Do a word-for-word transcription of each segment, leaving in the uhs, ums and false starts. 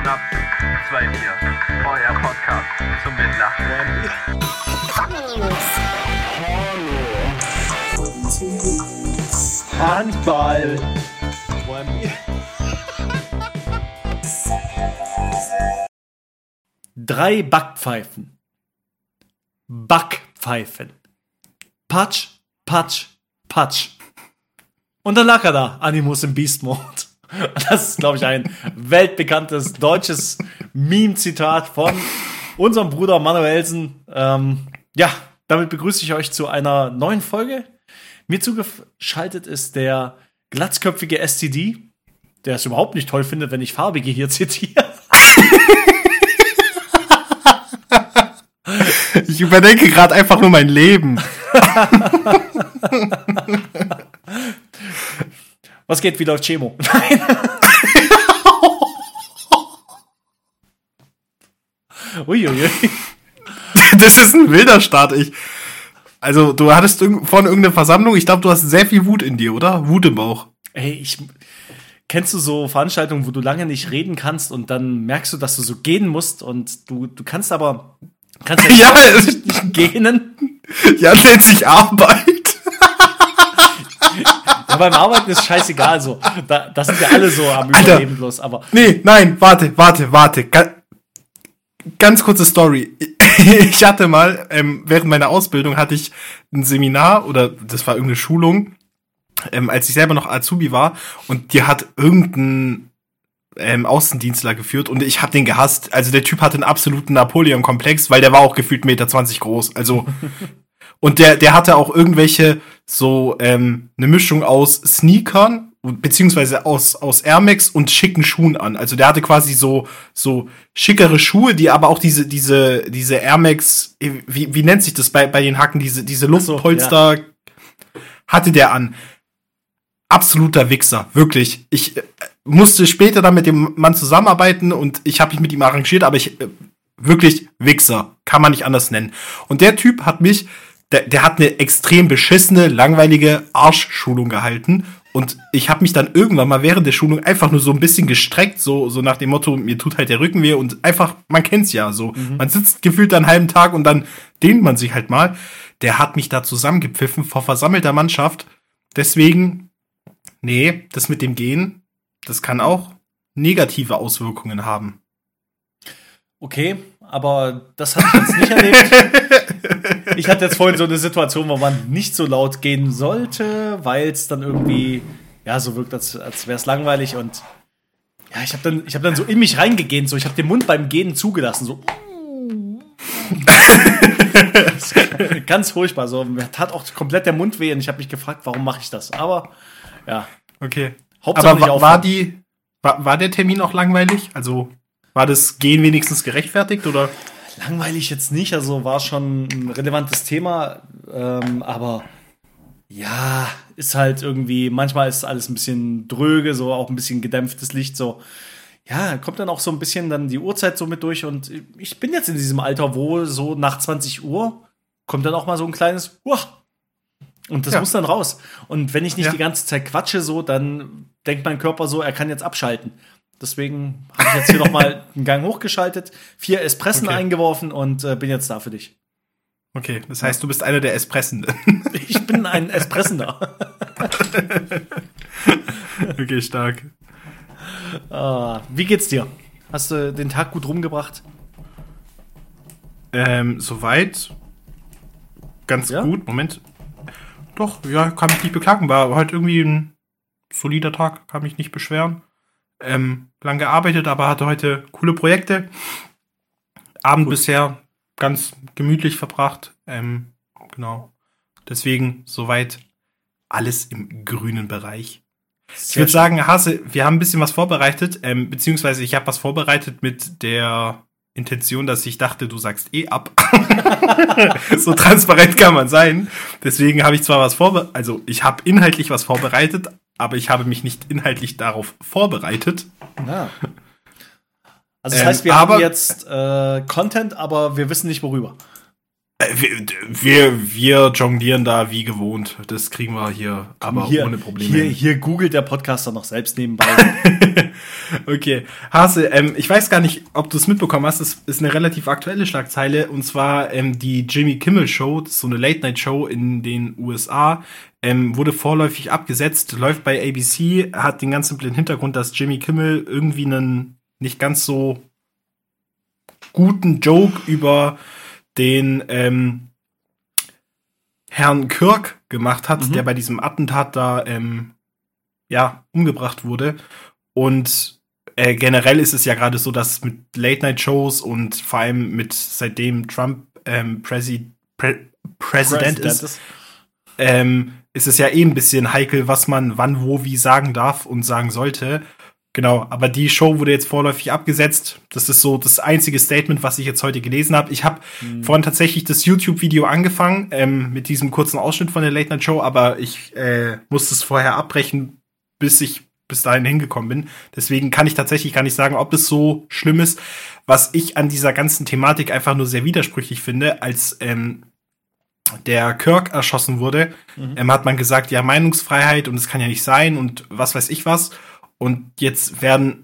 Schnaps, zwei Bier, euer Podcast zum Mitlachen. Handball. Drei Backpfeifen. Backpfeifen. Patsch, Patsch, Patsch. Und dann lag er da, Animus im Beast Mode. Das ist, glaube ich, ein weltbekanntes deutsches Meme-Zitat von unserem Bruder Manuelsen. Ähm, ja, damit begrüße ich euch zu einer neuen Folge. Mir zugeschaltet ist der glatzköpfige S T D, der es überhaupt nicht toll findet, wenn ich Farbige hier zitiere. Ich überdenke gerade einfach nur mein Leben. Was geht, wie läuft Chemo? Nein. Uiuiui. Das ist ein wilder Start. Ich, also, du hattest irg- vorhin irgendeine Versammlung. Ich glaube, du hast sehr viel Wut in dir, oder? Wut im Bauch. Ey, ich... Kennst du so Veranstaltungen, wo du lange nicht reden kannst und dann merkst du, dass du so gehen musst und du, du kannst aber... Kannst Ja, nicht, nicht gähnen? Ja, nennt sich Arbeit. Ja, beim Arbeiten ist scheißegal so. Da, da sind wir alle so am Alter. Überleben bloß, aber... Nee, nein, warte, warte, warte. Ga- Ganz kurze Story. Ich hatte mal, ähm, während meiner Ausbildung hatte ich ein Seminar, oder das war irgendeine Schulung, ähm, als ich selber noch Azubi war, und die hat irgendein ähm, Außendienstler geführt und ich hab den gehasst. Also der Typ hatte einen absoluten Napoleon-Komplex, weil der war auch gefühlt eins Komma zwanzig Meter groß. Also und der der hatte auch irgendwelche so ähm, eine Mischung aus Sneakern beziehungsweise aus aus Air Max und schicken Schuhen an. Also der hatte quasi so so schickere Schuhe, die aber auch diese diese diese Air Max, wie wie nennt sich das bei bei den Hacken, diese diese Luftpolster, ja. Hatte der an. Absoluter Wichser, wirklich. Ich äh, musste später dann mit dem Mann zusammenarbeiten und ich habe mich mit ihm arrangiert, aber ich äh, wirklich Wichser, kann man nicht anders nennen. Und der Typ hat mich, der, der hat eine extrem beschissene, langweilige Arschschulung gehalten und ich habe mich dann irgendwann mal während der Schulung einfach nur so ein bisschen gestreckt, so so nach dem Motto, mir tut halt der Rücken weh und einfach, man kennt's ja so. Mhm. Man sitzt gefühlt einen halben Tag und dann dehnt man sich halt mal. Der hat mich da zusammengepfiffen vor versammelter Mannschaft. Deswegen nee, das mit dem Gehen, das kann auch negative Auswirkungen haben. Okay, aber das habe ich jetzt nicht erlebt. Ich hatte jetzt vorhin so eine Situation, wo man nicht so laut gehen sollte, weil es dann irgendwie ja so wirkt, als, als wäre es langweilig und ja, ich habe dann, ich hab dann so in mich reingegähnt, so ich habe den Mund beim Gehen zugelassen, so ganz furchtbar, so mir tat auch komplett der Mund weh und ich habe mich gefragt, warum mache ich das? Aber ja, okay. Hauptsache Aber nicht wa- war die, war, war der Termin auch langweilig? Also war das Gehen wenigstens gerechtfertigt oder? Langweilig jetzt nicht, also war schon ein relevantes Thema, ähm, aber ja, ist halt irgendwie, manchmal ist alles ein bisschen dröge, so auch ein bisschen gedämpftes Licht, so. Ja, kommt dann auch so ein bisschen dann die Uhrzeit so mit durch und ich bin jetzt in diesem Alter, wo so nach zwanzig Uhr kommt dann auch mal so ein kleines Uah! Und das Ja. muss dann raus. Und wenn ich nicht Ja. die ganze Zeit quatsche, so, dann denkt mein Körper so, er kann jetzt abschalten. Deswegen habe ich jetzt hier nochmal einen Gang hochgeschaltet, vier Espressen Okay. eingeworfen und äh, bin jetzt da für dich. Okay, das heißt, du bist einer der Espressenden. Ich bin ein Espressender. Okay, stark. Ah, wie geht's dir? Hast du den Tag gut rumgebracht? Ähm, soweit ganz Ja? gut. Moment. Doch, ja, kann mich nicht beklagen. War halt irgendwie ein solider Tag, kann mich nicht beschweren. Ähm, lang gearbeitet, aber hatte heute coole Projekte. Abend Gut. bisher ganz gemütlich verbracht. Ähm, genau. Deswegen soweit alles im grünen Bereich. Ich würde sagen, Hase, wir haben ein bisschen was vorbereitet, ähm, beziehungsweise ich habe was vorbereitet mit der Intention, dass ich dachte, du sagst eh ab. So transparent kann man sein. Deswegen habe ich zwar was vorbereitet, also ich habe inhaltlich was vorbereitet, aber ich habe mich nicht inhaltlich darauf vorbereitet. Ja. Also das Ähm, heißt, wir aber- haben jetzt äh, Content, aber wir wissen nicht worüber. Äh, wir, wir, wir jonglieren da wie gewohnt. Das kriegen wir hier, aber hier, ohne Probleme. Hier, hier googelt der Podcaster noch selbst nebenbei. Okay. Hase, ähm, ich weiß gar nicht, ob du es mitbekommen hast. Es ist eine relativ aktuelle Schlagzeile. Und zwar ähm, die Jimmy Kimmel Show, das ist so eine Late-Night-Show in den U S A, ähm, wurde vorläufig abgesetzt, läuft bei A B C, hat den ganz simplen Hintergrund, dass Jimmy Kimmel irgendwie einen nicht ganz so guten Joke über den ähm, Herrn Kirk gemacht hat, mhm. der bei diesem Attentat da ähm, ja umgebracht wurde. Und äh, generell ist es ja gerade so, dass mit Late-Night-Shows und vor allem mit seitdem Trump ähm, Präsi- Prä- Präsident ist, ist. Ähm, ist es ja eh ein bisschen heikel, was man wann, wo, wie sagen darf und sagen sollte. Genau, aber die Show wurde jetzt vorläufig abgesetzt. Das ist so das einzige Statement, was ich jetzt heute gelesen habe. Ich habe mhm. vorhin tatsächlich das YouTube-Video angefangen, ähm, mit diesem kurzen Ausschnitt von der Late-Night-Show, aber ich äh, musste es vorher abbrechen, bis ich bis dahin hingekommen bin. Deswegen kann ich tatsächlich gar nicht sagen, ob es so schlimm ist. Was ich an dieser ganzen Thematik einfach nur sehr widersprüchlich finde, als ähm, der Kirk erschossen wurde, mhm. ähm, hat man gesagt, ja, Meinungsfreiheit und es kann ja nicht sein und was weiß ich was. Und jetzt werden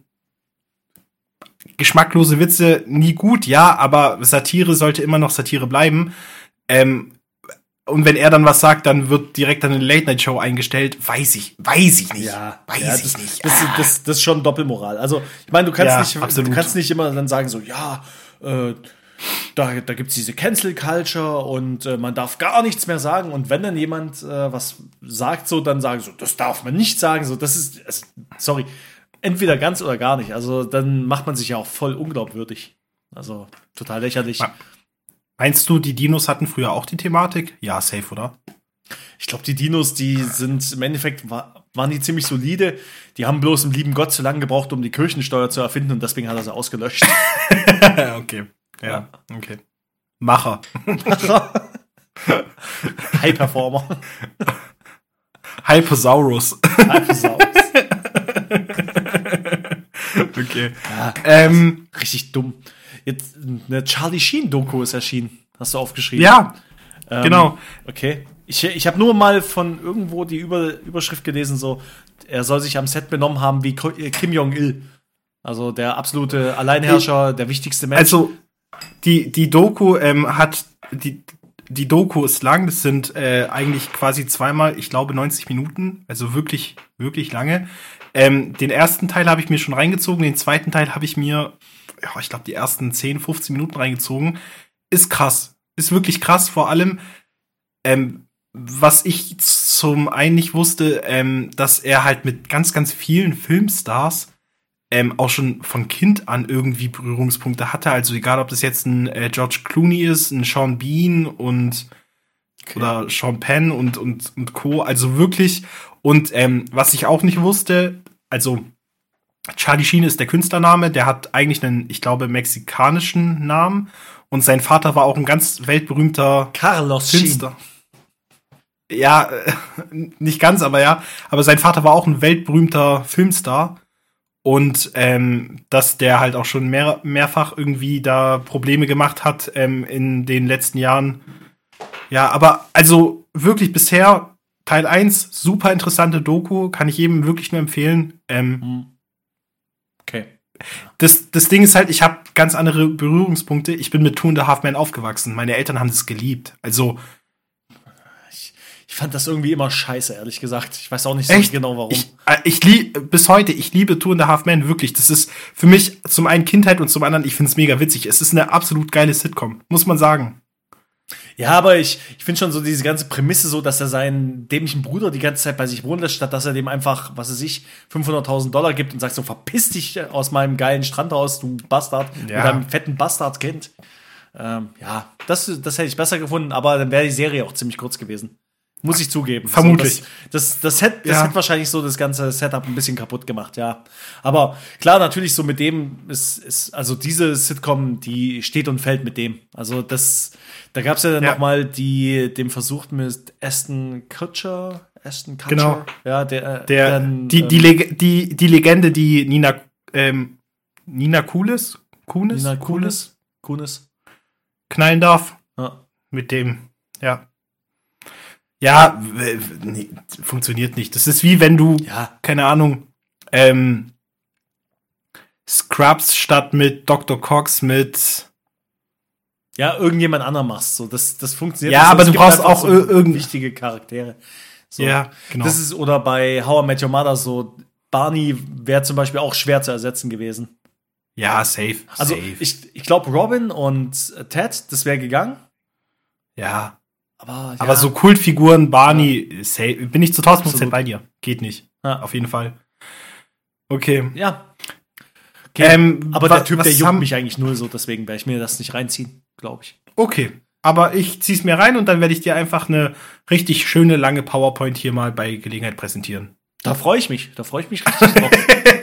geschmacklose Witze nie gut, ja, aber Satire sollte immer noch Satire bleiben. Ähm, und wenn er dann was sagt, dann wird direkt eine Late-Night-Show eingestellt. Weiß ich, weiß ich nicht. Ja, weiß ja, ich das, nicht. Das, Ah. das, das, das ist schon Doppelmoral. Also, ich meine, du kannst Ja, nicht, absolut. du kannst nicht immer dann sagen so, ja, äh, da, da gibt's diese Cancel-Culture und äh, man darf gar nichts mehr sagen. Und wenn dann jemand äh, was sagt, so, dann sagen so, das darf man nicht sagen. So, das ist, also, sorry, entweder ganz oder gar nicht. Also, dann macht man sich ja auch voll unglaubwürdig. Also, total lächerlich. Ja. Meinst du, die Dinos hatten früher auch die Thematik? Ja, safe, oder? Ich glaube, die Dinos, die sind im Endeffekt, war, waren die ziemlich solide. Die haben bloß im lieben Gott zu lange gebraucht, um die Kirchensteuer zu erfinden und deswegen hat er sie ausgelöscht. Okay. Ja, okay. Macher. Macher. High Performer. Hyposaurus. Hyposaurus. Okay. Ja, Ähm, richtig dumm. Jetzt eine Charlie Sheen-Doku ist erschienen. Hast du aufgeschrieben? ja, ähm, genau. Okay. Ich, ich habe nur mal von irgendwo die Über, Überschrift gelesen, so, er soll sich am Set benommen haben wie Ko- äh, Kim Jong-il. Also der absolute Alleinherrscher, der wichtigste Mensch. Also, die, die Doku ähm, hat, die, die Doku ist lang, das sind äh, eigentlich quasi zweimal, ich glaube, neunzig Minuten, also wirklich, wirklich lange. Ähm, den ersten Teil habe ich mir schon reingezogen, den zweiten Teil habe ich mir, ja, ich glaube, die ersten zehn, fünfzehn Minuten reingezogen. Ist krass, ist wirklich krass, vor allem, ähm, was ich zum einen nicht wusste, ähm, dass er halt mit ganz, ganz vielen Filmstars ähm, auch schon von Kind an irgendwie Berührungspunkte hatte. Also egal, ob das jetzt ein äh, George Clooney ist, ein Sean Bean und okay. oder Sean Penn und, und, und Co. Also wirklich. Und ähm, was ich auch nicht wusste, also Charlie Sheen ist der Künstlername, der hat eigentlich einen, ich glaube, mexikanischen Namen. Und sein Vater war auch ein ganz weltberühmter Carlos Künstler. Sheen. Ja, äh, nicht ganz, aber ja. Aber sein Vater war auch ein weltberühmter Filmstar. Und ähm, dass der halt auch schon mehr, mehrfach irgendwie da Probleme gemacht hat ähm, in den letzten Jahren. Ja, aber also wirklich bisher Teil eins, super interessante Doku, kann ich jedem wirklich nur empfehlen. Ähm, okay. Das, das Ding ist halt, ich habe ganz andere Berührungspunkte. Ich bin mit Two and a Half Men aufgewachsen. Meine Eltern haben das geliebt. Also Ich, ich fand das irgendwie immer scheiße, ehrlich gesagt. Ich weiß auch nicht so echt? genau, warum. Ich, äh, ich liebe, bis heute, ich liebe Two and a Half Men, wirklich. Das ist für mich zum einen Kindheit und zum anderen, ich finde es mega witzig. Es ist eine absolut geile Sitcom, muss man sagen. Ja, aber ich, ich finde schon so diese ganze Prämisse so, dass er seinen dämlichen Bruder die ganze Zeit bei sich wohnen lässt, statt dass er dem einfach, was weiß ich, fünfhunderttausend Dollar gibt und sagt so, verpiss dich aus meinem geilen Strandhaus, du Bastard, Ja. mit deinem fetten Bastardskind. Ähm, ja, das, das hätte ich besser gefunden, aber dann wäre die Serie auch ziemlich kurz gewesen. Muss ich zugeben. Vermutlich. So, das, das, das, hätte, das Ja. hätte wahrscheinlich so das ganze Setup ein bisschen kaputt gemacht, ja. Aber klar, natürlich so mit dem ist, ist also diese Sitcom, die steht und fällt mit dem. Also das, da gab es ja dann Ja. noch mal die, den Versuch mit Aston Kutcher, Aston Kutcher, Genau. ja, der, Der, dann, die, die, ähm, Leg die, die Legende, die Nina, ähm, Nina Kulis, Kunis, Nina Kunis Kunis, Kunis, knallen darf. ja. mit dem, ja. Ja, w- w- nee, funktioniert nicht. Das ist wie wenn du, Ja. keine Ahnung, ähm, Scrubs statt mit Doktor Cox mit. Ja, irgendjemand anderem machst. So, das, das funktioniert. Ja, nicht so. aber Es du gibt brauchst einfach auch so ir- irgend- wichtige Charaktere. So. Ja, genau. Das ist, oder bei How I Met Your Mother so, Barney wäre zum Beispiel auch schwer zu ersetzen gewesen. Ja, safe. Also safe. ich, ich glaube Robin und Ted, das wäre gegangen. ja. Aber, ja. Aber so Kultfiguren, Barney, safe, bin ich zu tausend Prozent Absolut. bei dir. Geht nicht. Ja. Auf jeden Fall. Okay. Ja. Okay. Ähm, aber wa- der Typ, was der juckt haben- mich eigentlich null so, deswegen werde ich mir das nicht reinziehen, glaube ich. Okay. Aber ich zieh's mir rein und dann werde ich dir einfach eine richtig schöne, lange PowerPoint hier mal bei Gelegenheit präsentieren. Da freue ich mich. Da freue ich mich richtig drauf.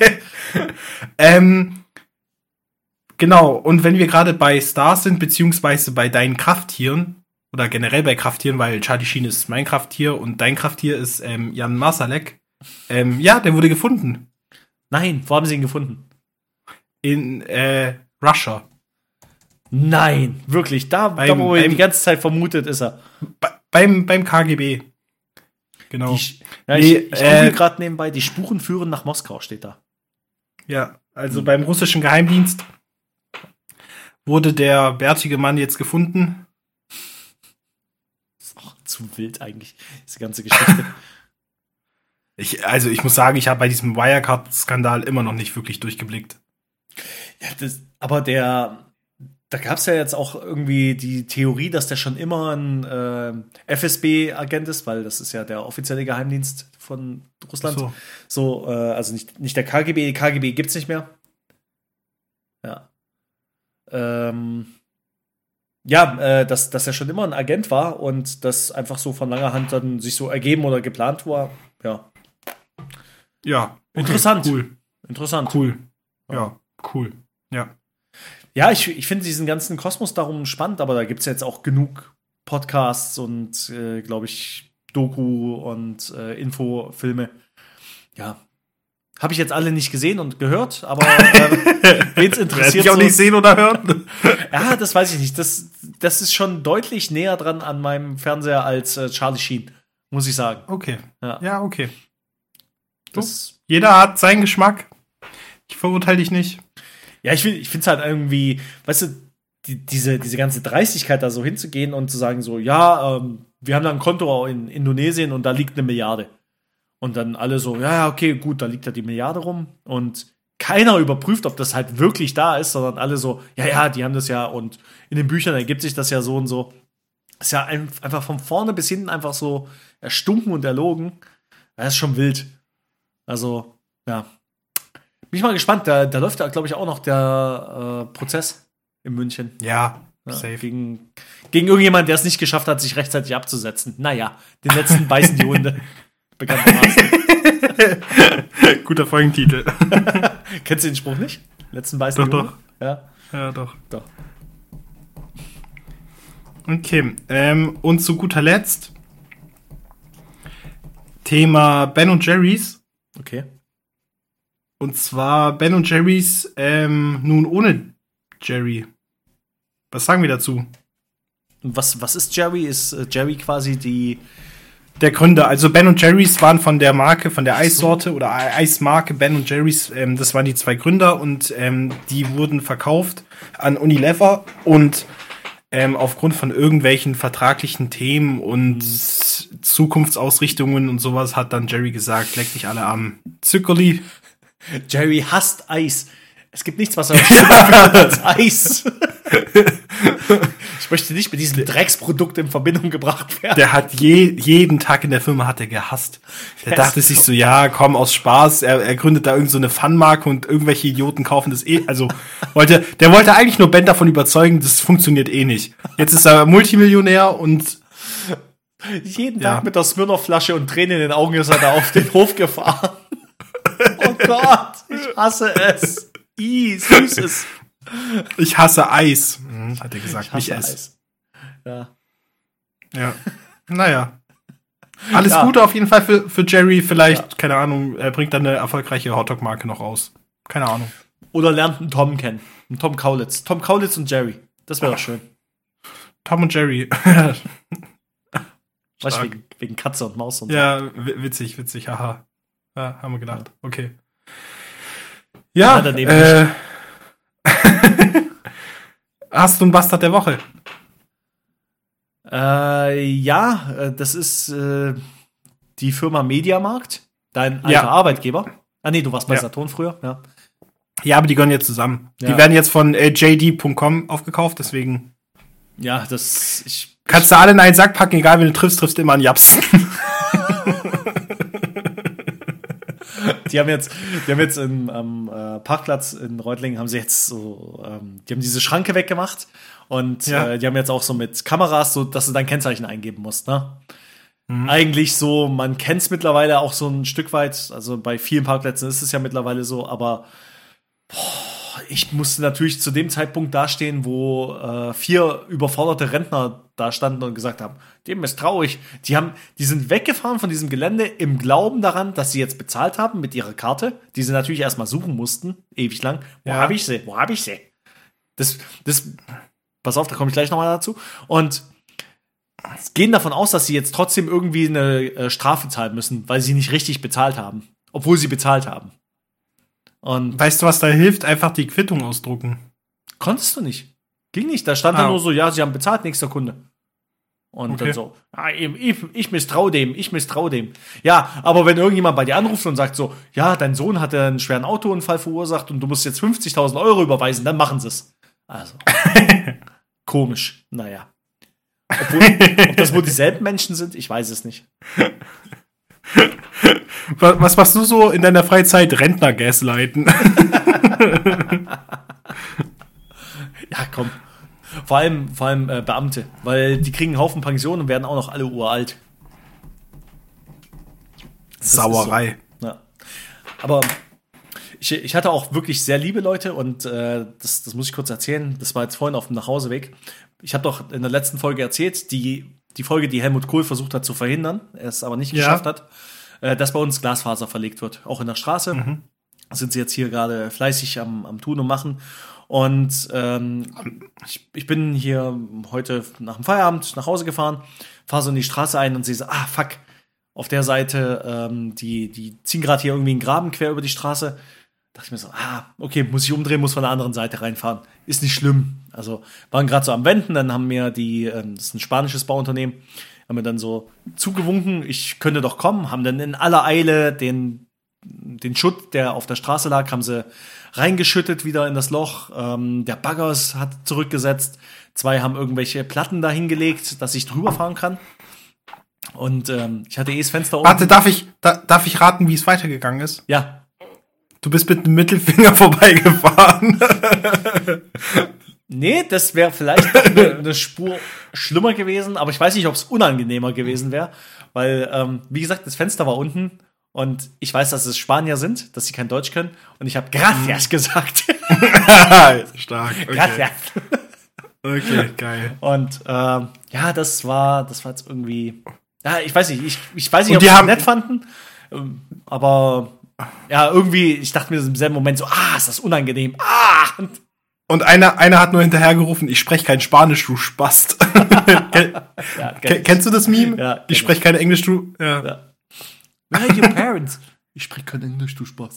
Ähm, genau, und wenn wir gerade bei Stars sind, beziehungsweise bei deinen Krafttieren, oder generell bei Krafttieren, weil Charlie Sheen ist mein Krafttier und dein Krafttier ist ähm, Jan Marsalek. Ähm, ja, der wurde gefunden. Nein, wo haben sie ihn gefunden? In äh, Russia. Nein, wirklich. Da, Beim- da wo er beim- die ganze Zeit vermutet, ist er. Be- beim, beim K G B. Genau. Die, ja, Nee, ich ich äh, google gerade nebenbei, die Spuren führen nach Moskau, steht da. Ja, also beim russischen Geheimdienst wurde der bärtige Mann jetzt gefunden. Ach, zu wild eigentlich, diese ganze Geschichte. Ich, also ich muss sagen, ich habe bei diesem Wirecard-Skandal immer noch nicht wirklich durchgeblickt. Ja, das, aber der, da gab es ja jetzt auch irgendwie die Theorie, dass der schon immer ein äh, F S B-Agent ist, weil das ist ja der offizielle Geheimdienst von Russland. So. So, äh, also nicht, nicht der K G B, die K G B gibt's nicht mehr. Ja. Ähm, ja, äh, dass, dass er schon immer ein Agent war und das einfach so von langer Hand dann sich so ergeben oder geplant war. Ja, Ja. okay, Interessant. Cool. interessant. Cool. Ja, cool. Ja. Ja, ich, ich finde diesen ganzen Kosmos darum spannend, aber da gibt's jetzt auch genug Podcasts und, äh, glaube ich, Doku und äh, Infofilme. Ja. Habe ich jetzt alle nicht gesehen und gehört, aber äh, wen's Werde interessiert. ich auch so- nicht sehen oder hören. Ja, das weiß ich nicht. Das, das ist schon deutlich näher dran an meinem Fernseher als äh, Charlie Sheen, muss ich sagen. Okay. Ja. Ja, okay. Das, Jeder hat seinen Geschmack. Ich verurteile dich nicht. ja, ich, find- ich finde es halt irgendwie, weißt du, die, diese, diese ganze Dreistigkeit da so hinzugehen und zu sagen so, ja, ähm, wir haben da ein Konto in Indonesien und da liegt eine Milliarde. Und dann alle so, ja, ja, okay, gut, da liegt ja die Milliarde rum. Und keiner überprüft, ob das halt wirklich da ist, sondern alle so, ja, ja, die haben das ja und in den Büchern ergibt sich das ja so und so. Ist ja ein, einfach von vorne bis hinten einfach so erstunken und erlogen. Das ist schon wild. Also, ja. Bin ich mal gespannt. Da, da läuft ja, glaube ich, auch noch der äh, Prozess in München. Ja, Ja, safe. gegen, gegen irgendjemand, der es nicht geschafft hat, sich rechtzeitig abzusetzen. Naja, den letzten beißen die Hunde. Bekanntermaßen. Guter Folgentitel. Kennst du den Spruch nicht? Letzten beißen Doch, die Hunde? Ja, Ja, doch. doch. Okay. Ähm, und zu guter Letzt Thema Ben und Jerry's. Okay. Und zwar Ben und Jerry's ähm, nun ohne Jerry. Was sagen wir dazu? Und was, was ist Jerry? Ist äh, Jerry quasi die. Der Gründer, also Ben und Jerry's waren von der Marke, von der Eissorte oder Ei- Eismarke Ben und Jerry's, ähm, das waren die zwei Gründer und ähm, die wurden verkauft an Unilever und ähm, aufgrund von irgendwelchen vertraglichen Themen und Zukunftsausrichtungen und sowas hat dann Jerry gesagt, leck dich alle am Zuckerli. Jerry hasst Eis. Es gibt nichts, was er schlimmer findet als Eis. Ich möchte nicht mit diesem Drecksprodukt in Verbindung gebracht werden. Der hat je, jeden Tag in der Firma hat er gehasst. Der Ja, dachte ist sich so. so, ja, komm, aus Spaß. Er, er gründet da irgend so eine Fun-Marke und irgendwelche Idioten kaufen das eh. Also, wollte, der wollte eigentlich nur Ben davon überzeugen, das funktioniert eh nicht. Jetzt ist er Multimillionär und Jeden Ja. Tag mit der Smirnoff-Flasche und Tränen in den Augen ist er da auf den Hof gefahren. Oh Gott, ich hasse es. I, süßes. ich hasse Eis, hm, hat er gesagt. Ich hasse nicht Eis. Eis. Ja. Ja. Naja. Alles Ja. Gute auf jeden Fall für, für Jerry. Vielleicht, Ja. keine Ahnung, er bringt dann eine erfolgreiche Hotdog-Marke noch raus. Keine Ahnung. Oder lernt einen Tom kennen. Einen Tom Kaulitz. Tom Kaulitz und Jerry. Das wäre doch schön. Tom und Jerry. Weißt du, Stark. wegen, wegen Katze und Maus und so. Ja, w- witzig, witzig, haha. Ja, haben wir gedacht. Okay. Ja, Ja, daneben äh, hast du einen Bastard der Woche? Äh, ja, äh, das ist äh, die Firma Mediamarkt, dein alter Ja. Arbeitgeber. Ah nee, du warst bei Ja. Saturn früher, ja. Ja, aber die gehören jetzt zusammen. Ja. Die werden jetzt von äh, J D Punkt com aufgekauft, deswegen Ja, das ich kannst du alle in einen Sack packen, egal wen du triffst, triffst du immer einen Japs. Die haben jetzt, die haben jetzt im, am äh, Parkplatz in Reutlingen haben sie jetzt so, ähm, die haben diese Schranke weggemacht und Ja. äh, die haben jetzt auch so mit Kameras, so dass du dein Kennzeichen eingeben musst, ne? Eigentlich so, man kennt es mittlerweile auch so ein Stück weit, also bei vielen Parkplätzen ist es ja mittlerweile so, aber boah, ich musste natürlich zu dem Zeitpunkt dastehen, wo äh, vier überforderte Rentner da standen und gesagt haben, dem ist traurig. Die haben, die sind weggefahren von diesem Gelände im Glauben daran, dass sie jetzt bezahlt haben mit ihrer Karte, die sie natürlich erstmal suchen mussten, ewig lang. Wo Ja. habe ich sie? Wo habe ich sie? Das, das, pass auf, da komme ich gleich nochmal dazu. Und gehen davon aus, dass sie jetzt trotzdem irgendwie eine äh, Strafe zahlen müssen, weil sie nicht richtig bezahlt haben, obwohl sie bezahlt haben. Und Weißt du, was da hilft? Einfach die Quittung ausdrucken. konntest du nicht. Ging nicht. Da stand Ah. dann nur so, ja, sie haben bezahlt, nächster Kunde. Und Okay. dann so, ah, ich, ich misstrau dem, ich misstrau dem. Ja, aber wenn irgendjemand bei dir anruft und sagt so, ja, dein Sohn hatte einen schweren Autounfall verursacht und du musst jetzt fünfzigtausend Euro überweisen, dann machen sie es. Also, komisch. Naja. Obwohl, ob das wohl dieselben Menschen sind, ich weiß es nicht. Was, was machst du so in deiner Freizeit? Rentner gaslighten. Ja, komm. Vor allem, vor allem äh, Beamte, weil die kriegen einen Haufen Pensionen und werden auch noch alle uralt. Das ist Sauerei. so. Ja. Aber ich, ich hatte auch wirklich sehr liebe Leute und äh, das, das muss ich kurz erzählen. Das war jetzt vorhin auf dem Nachhauseweg. Ich habe doch in der letzten Folge erzählt, die, die Folge, die Helmut Kohl versucht hat zu verhindern, er es aber nicht Ja. geschafft hat, äh, dass bei uns Glasfaser verlegt wird, auch in der Straße. Mhm. Sind sie jetzt hier gerade fleißig am, am Tun und Machen. Und ähm, ich, ich bin hier heute nach dem Feierabend nach Hause gefahren, fahre so in die Straße ein und sehe so, ah, fuck, auf der Seite, ähm, die, die ziehen gerade hier irgendwie einen Graben quer über die Straße. Dachte ich mir so, ah, okay, muss ich umdrehen, muss von der anderen Seite reinfahren. Ist nicht schlimm. Also waren gerade so am Wenden, dann haben mir die, ähm, das ist ein spanisches Bauunternehmen, haben mir dann so zugewunken, ich könnte doch kommen, haben dann in aller Eile den den Schutt, der auf der Straße lag, haben sie reingeschüttet wieder in das Loch. Ähm, der Baggers hat zurückgesetzt. Zwei haben irgendwelche Platten da hingelegt, dass ich drüber fahren kann. Und ähm, ich hatte eh das Fenster oben. Warte, darf ich, da, darf ich raten, wie es weitergegangen ist? Ja. Du bist mit dem Mittelfinger vorbeigefahren. Nee, das wäre vielleicht noch eine, eine Spur schlimmer gewesen, aber ich weiß nicht, ob es unangenehmer gewesen wäre, weil, ähm, wie gesagt, das Fenster war unten und ich weiß, dass es Spanier sind, dass sie kein Deutsch können und ich habe Gracias gesagt. Stark. Okay. Gracias. Okay, geil. Und ähm, ja, das war, das war jetzt irgendwie, ja, ich weiß nicht, ich, ich weiß nicht, Und ob die sie es haben- nett fanden, ähm, aber ja, irgendwie, ich dachte mir im selben Moment so, ah, ist das unangenehm, ah, und, Und einer, einer hat nur hinterhergerufen, ich spreche kein Spanisch, du Spast. Ken, ja, ke- kennst du das Meme? Ja, kenn ich spreche kein Englisch, du. Ja. Ja. Where are your parents? Ich spreche kein Englisch, du Spaß.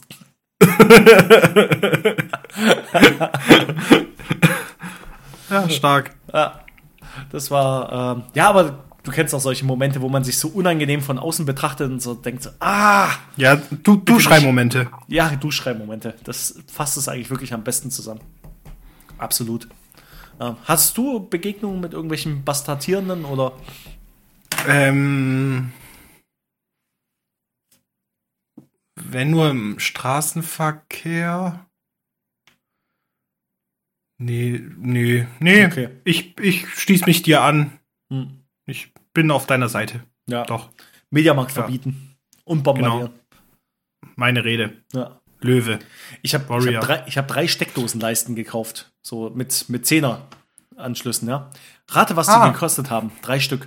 ja, stark. Ja, das war, ähm, ja, aber du kennst auch solche Momente, wo man sich so unangenehm von außen betrachtet und so denkt so, ah, Ja, du, du Schreimomente. ja, Duschschreimomente. Das fasst es eigentlich wirklich am besten zusammen. Absolut. Ähm, hast du Begegnungen mit irgendwelchen Bastardierenden oder? Ähm, wenn nur im Straßenverkehr. Nee, nee, nee. Okay. Ich, ich schließ mich dir an. Hm. Ich bin auf deiner Seite. Ja. Doch, Mediamarkt Ja. verbieten und bombardieren. meine Rede. Ja. Löwe. Ich habe ich Warrior. hab drei, ich hab drei Steckdosenleisten gekauft. So mit, mit Zehner-Anschlüssen, ja. Rate, was Ah. die gekostet haben. Drei Stück.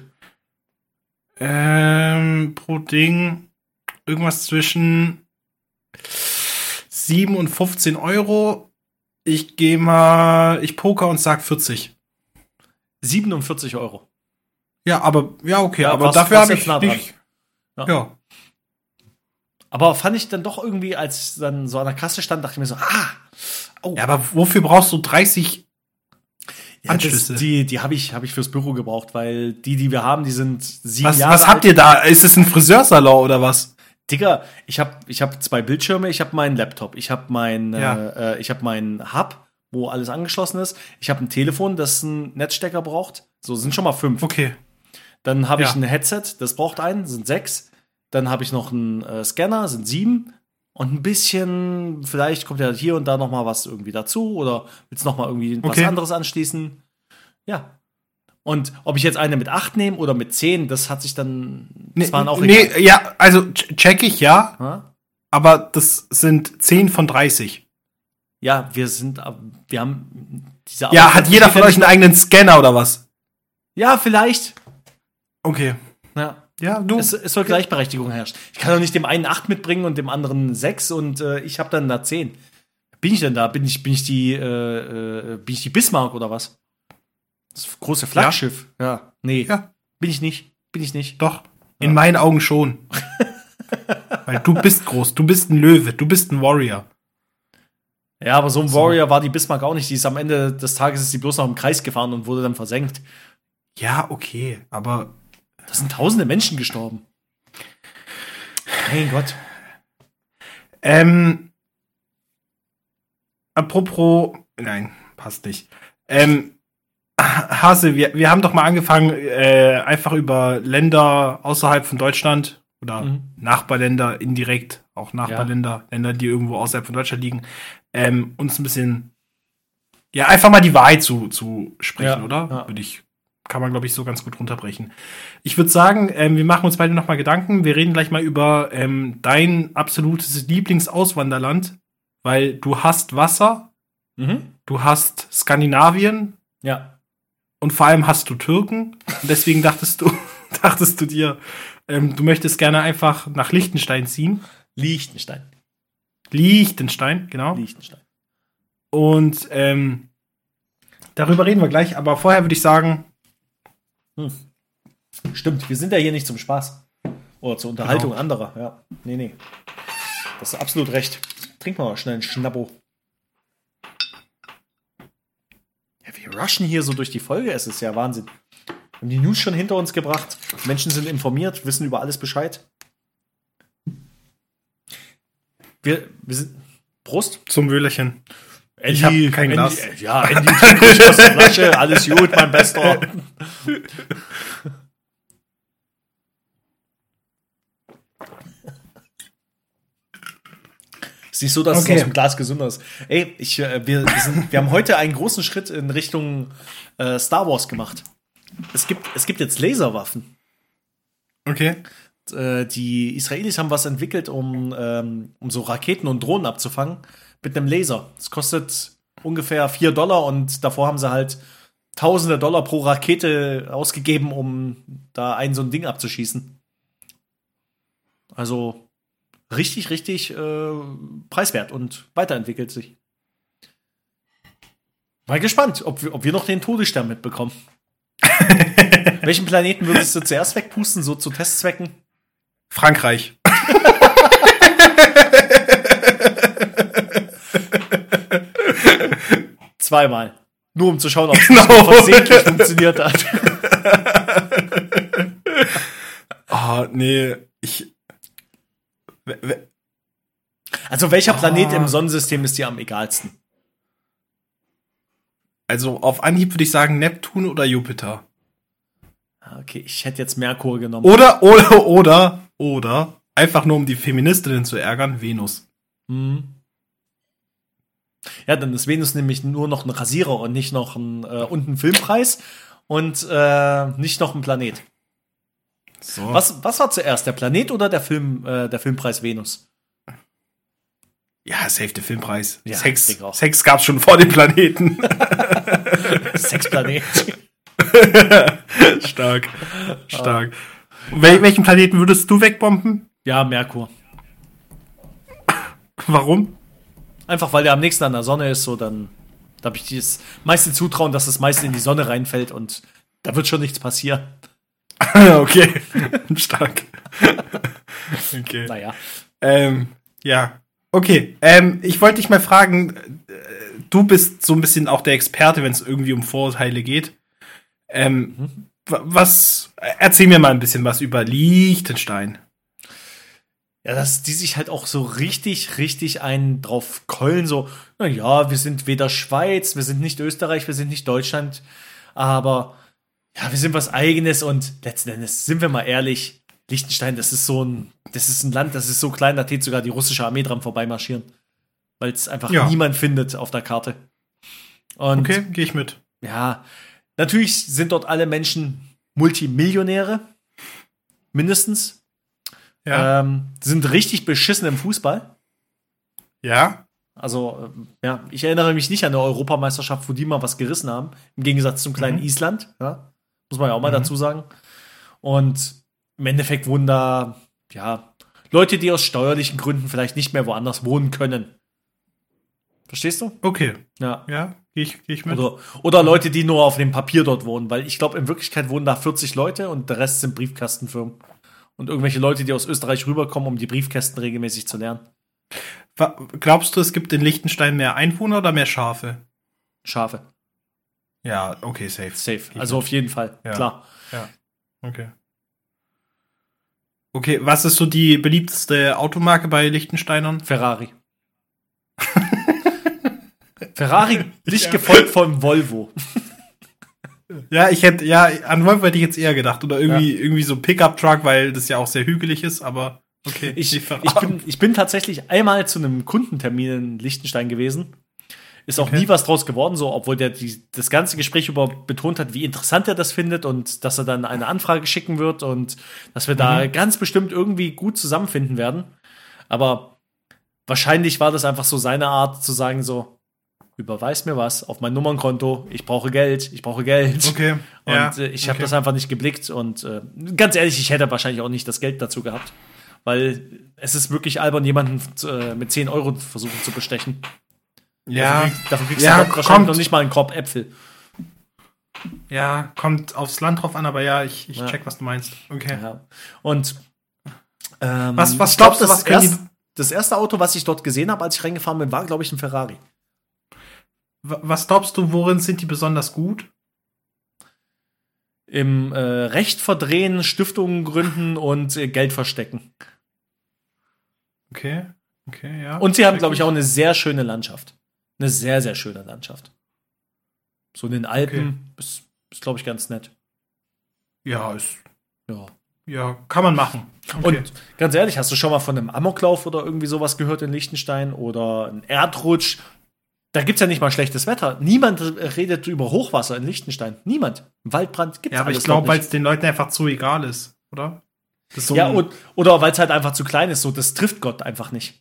Ähm, pro Ding irgendwas zwischen sieben und fünfzehn Euro. Ich gehe mal, ich poker und sag vierzig. siebenundvierzig Euro. Ja, aber, ja, okay, Ja, aber war's- dafür war's habe jetzt ich nah dran. nicht. Ja. Ja. Aber fand ich dann doch irgendwie, als dann so an der Kasse stand, dachte ich mir so, ah, oh. Ja, aber wofür brauchst du dreißig Ja, das, Anschlüsse? die die habe ich, hab ich fürs Büro gebraucht, weil die, die wir haben, die sind sieben Was, Jahre was alt. habt ihr da? Ist es ein Friseursalon oder was? Digga, ich habe ich hab zwei Bildschirme, ich habe meinen Laptop, ich habe mein, Ja. äh, ich habe meinen Hub, wo alles angeschlossen ist. Ich habe ein Telefon, das einen Netzstecker braucht. So, sind schon mal fünf. Okay. Dann habe ich Ja. ein Headset, das braucht einen, sind sechs. Dann habe ich noch einen äh, Scanner, sind sieben. Und ein bisschen, vielleicht kommt ja hier und da noch mal was irgendwie dazu. Oder willst noch mal irgendwie Okay. was anderes anschließen. Ja. Und ob ich jetzt eine mit acht nehme oder mit zehn, das hat sich dann, das waren auch nee, ja, also ch- check ich, ja, Ja? aber das sind zehn von dreißig. Ja, wir sind, ab- wir haben diese Ja, Arbeit- hat jeder von euch einen eigenen Scanner oder was? Ja, vielleicht. Okay. Ja. Ja, du. Es, es soll Gleichberechtigung herrschen. Ich kann doch nicht dem einen acht mitbringen und dem anderen sechs und äh, ich habe dann da zehn. Bin ich denn da? Bin ich, bin ich die, äh, äh, bin ich die Bismarck oder was? Das große Flaggschiff. Ja. Nee. Ja. Bin ich nicht. Bin ich nicht. Doch, in meinen Augen schon. Weil du bist groß, du bist ein Löwe, du bist ein Warrior. Ja, aber so ein Warrior war die Bismarck auch nicht. Die ist am Ende des Tages ist die bloß noch im Kreis gefahren und wurde dann versenkt. Ja, okay, aber Da sind tausende Menschen gestorben. Mein Gott. ähm, apropos, nein, passt nicht. Ähm, Hase, wir, wir haben doch mal angefangen, äh, einfach über Länder außerhalb von Deutschland oder Mhm. Nachbarländer indirekt, auch Nachbarländer, Länder, die irgendwo außerhalb von Deutschland liegen, ähm, uns ein bisschen, ja, einfach mal die Wahrheit zu, zu sprechen, Ja, oder? ja. Würde ich, kann man, glaube ich, so ganz gut runterbrechen. Ich würde sagen, ähm, wir machen uns beide noch mal Gedanken. Wir reden gleich mal über ähm, dein absolutes Lieblingsauswanderland, weil du hast Wasser, Mhm. du hast Skandinavien Ja. und vor allem hast du Türken. Und deswegen dachtest du, dachtest du dir, ähm, du möchtest gerne einfach nach Liechtenstein ziehen. Liechtenstein. Liechtenstein, genau. Liechtenstein. Und ähm, darüber reden wir gleich. Aber vorher würde ich sagen, Stimmt, wir sind ja hier nicht zum Spaß. Oder zur Unterhaltung Genau. anderer. Ja. Nee, nee. Das ist absolut recht. Trink mal schnell einen Schnappo. Ja, wir rushen hier so durch die Folge. Es ist ja Wahnsinn. Wir haben die News schon hinter uns gebracht. Menschen sind informiert, wissen über alles Bescheid. Wir, wir sind. Prost. zum Wöhlerchen. Andy, Ich hab kein Andy, Glas. äh, Ja, Andy trinkt ruhig aus der Flasche. Alles gut, mein Bester. Ist nicht so, dass Okay. es aus dem Glas gesünder ist. Ey, ich, äh, wir, wir, sind, wir haben heute einen großen Schritt in Richtung äh, Star Wars gemacht. Es gibt, es gibt jetzt Laserwaffen. Okay. Äh, die Israelis haben was entwickelt, um, ähm, um so Raketen und Drohnen abzufangen mit einem Laser. Das kostet ungefähr vier Dollar und davor haben sie halt tausende Dollar pro Rakete ausgegeben, um da ein so ein Ding abzuschießen. Also richtig, richtig äh, preiswert und weiterentwickelt sich. Mal gespannt, ob wir, ob wir noch den Todesstern mitbekommen. Welchen Planeten würdest du zuerst wegpusten, so zu Testzwecken? Frankreich. Zweimal. Nur um zu schauen, ob es Genau. genau. versehentlich funktioniert hat. Oh, nee, ich. w- w- Also welcher Planet Ah. im Sonnensystem ist dir am egalsten? Also auf Anhieb würde ich sagen Neptun oder Jupiter. Ah, okay, ich hätte jetzt Merkur genommen. Oder, oder, oder, oder, einfach nur um die Feministinnen zu ärgern, Venus. Hm. Ja, dann ist Venus nämlich nur noch ein Rasierer und nicht noch ein, äh, und ein Filmpreis und äh, nicht noch ein Planet. So. Was, was war zuerst, der Planet oder der Film, äh, der Filmpreis Venus? Ja, safe der Filmpreis. Ja, Sex, denk auch. Sex gab's schon vor dem Planeten. Sexplanet. Stark. Stark. Wel welchen Planeten würdest du wegbomben? Ja, Merkur. Warum? Einfach weil der am nächsten an der Sonne ist, so dann da habe ich das meiste Zutrauen, dass das meiste in die Sonne reinfällt und Da wird schon nichts passieren. Okay, stark. Okay. Naja. Ähm, ja, okay. Ähm, ich wollte dich mal fragen, äh, du bist so ein bisschen auch der Experte, wenn es irgendwie um Vorurteile geht. Ähm, Mhm. wa- was, erzähl mir mal ein bisschen was über Liechtenstein. Ja, dass die sich halt auch so richtig, richtig einen drauf keulen, so, na ja, wir sind weder Schweiz, wir sind nicht Österreich, wir sind nicht Deutschland, aber ja, wir sind was Eigenes und letzten Endes, sind wir mal ehrlich, Liechtenstein, das ist so ein, das ist ein Land, das ist so klein, da tät sogar die russische Armee dran vorbeimarschieren, weil es einfach Ja. niemand findet auf der Karte. Und Okay, gehe ich mit. ja, natürlich sind dort alle Menschen Multimillionäre, mindestens. Ja. Ähm, sind richtig beschissen im Fußball. Ja. Also, äh, ja, ich erinnere mich nicht an eine Europameisterschaft, wo die mal was gerissen haben. Im Gegensatz zum kleinen Mhm. Island. Ja, muss man ja auch mal Mhm. dazu sagen. Und im Endeffekt wohnen da, ja, Leute, die aus steuerlichen Gründen vielleicht nicht mehr woanders wohnen können. Verstehst du? Okay. Ja. Ja, gehe ich, geh ich mit. Oder, oder Leute, die nur auf dem Papier dort wohnen. Weil ich glaube, in Wirklichkeit wohnen da vierzig Leute und der Rest sind Briefkastenfirmen. Und irgendwelche Leute, die aus Österreich rüberkommen, um die Briefkästen regelmäßig zu lernen. Wa- Glaubst du, es gibt in Liechtenstein mehr Einwohner oder mehr Schafe? Schafe. Ja, okay, safe. Safe. Geh ich Also mit. auf jeden Fall. Ja. Klar. Okay. Okay, was ist so die beliebteste Automarke bei Liechtensteinern? Ferrari. Ferrari, nicht Ja. gefolgt von Volvo. Ja, ich hätte, ja, an Wolf hätte ich jetzt eher gedacht. Oder irgendwie, irgendwie so Pickup-Truck, weil das ja auch sehr hügelig ist, aber okay. Ich, Die ich, Ferrari. bin, ich bin tatsächlich einmal zu einem Kundentermin in Liechtenstein gewesen. Ist auch Okay. nie was draus geworden, so, obwohl der die, das ganze Gespräch über betont hat, wie interessant er das findet und dass er dann eine Anfrage schicken wird und dass wir da Mhm. ganz bestimmt irgendwie gut zusammenfinden werden. Aber wahrscheinlich war das einfach so seine Art zu sagen, so, überweis mir was auf mein Nummernkonto, ich brauche Geld, ich brauche Geld. Okay. Und ja, äh, ich habe okay. das einfach nicht geblickt und äh, ganz ehrlich, ich hätte wahrscheinlich auch nicht das Geld dazu gehabt, weil es ist wirklich albern, jemanden äh, mit zehn Euro versuchen zu bestechen. Ja, Dafür kriegst, dafür kriegst ja, du dort wahrscheinlich kommt. noch nicht mal einen Korb Äpfel. ja, kommt aufs Land drauf an, aber ja, ich, ich Ja. check, was du meinst. Okay. Ja. Und ähm, Was- was ich glaub, glaubst du, das was können die- erst, das erste Auto, was ich dort gesehen habe, als ich reingefahren bin, war, glaube ich, ein Ferrari. W- Was glaubst du, worin sind die besonders gut? Im äh, Recht verdrehen, Stiftungen gründen und äh, Geld verstecken. Okay. Okay, ja. Und sie haben, check glaube ich, auch eine sehr schöne Landschaft. Eine sehr, sehr schöne Landschaft. So in den Alpen ist, ist glaube ich, ganz nett. Ja, ist, Ja. ja, kann man machen. Okay. Und ganz ehrlich, hast du schon mal von einem Amoklauf oder irgendwie sowas gehört in Liechtenstein oder ein Erdrutsch? Da gibt's ja nicht mal schlechtes Wetter. Niemand redet über Hochwasser in Liechtenstein. Niemand. Waldbrand gibt's ja, aber alles ich glaube, dort weil nicht. es den Leuten einfach zu egal ist, oder? Das ist so Ja, ein- und, oder weil es halt einfach zu klein ist. So, das trifft Gott einfach nicht.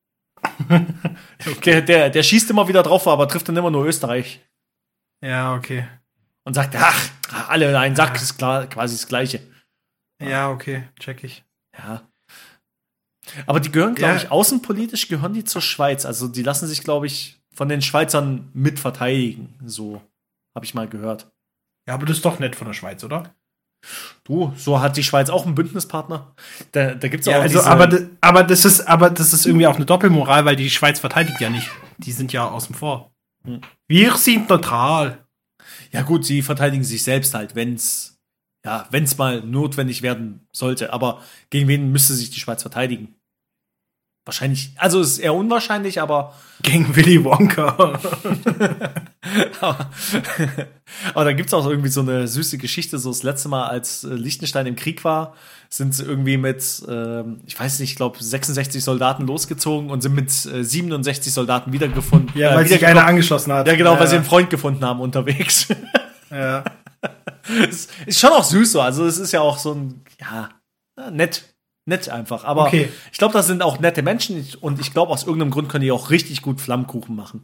Okay, der, der schießt immer wieder drauf, aber trifft dann immer nur Österreich. ja, okay. Und sagt, ach, alle in einen Sack ist klar, quasi das Gleiche. Ja, okay, check ich. Ja. Aber die gehören, glaube Ja. ich, außenpolitisch gehören die zur Schweiz. Also die lassen sich, glaube ich, von den Schweizern mit verteidigen. So habe ich mal gehört. Ja, aber das ist doch nett von der Schweiz, oder? Du, so hat die Schweiz auch einen Bündnispartner. Da, da gibt es Ja, auch also, diese, aber, d- aber das ist, aber das ist irgendwie auch eine Doppelmoral, weil die Schweiz verteidigt ja nicht. Die sind ja außen vor. Hm. Wir sind neutral. Ja gut, sie verteidigen sich selbst halt, wenn es ja, wenn's mal notwendig werden sollte. Aber gegen wen müsste sich die Schweiz verteidigen? Wahrscheinlich, also es ist eher unwahrscheinlich, aber Gegen Willy Wonka. aber, aber da gibt's auch irgendwie so eine süße Geschichte. So das letzte Mal, als äh, Liechtenstein im Krieg war, sind sie irgendwie mit, ähm, ich weiß nicht, ich glaube sechsundsechzig Soldaten losgezogen und sind mit äh, siebenundsechzig Soldaten wiedergefunden. Ja, weil sich wiedergekommen. einer angeschlossen hat. Ja, genau, weil sie ja, einen Freund gefunden haben unterwegs. ja. Es ist schon auch süß so. Also es ist ja auch so ein, ja, nett. Nett einfach. Aber Okay. ich glaube, das sind auch nette Menschen und ich glaube, aus irgendeinem Grund können die auch richtig gut Flammkuchen machen.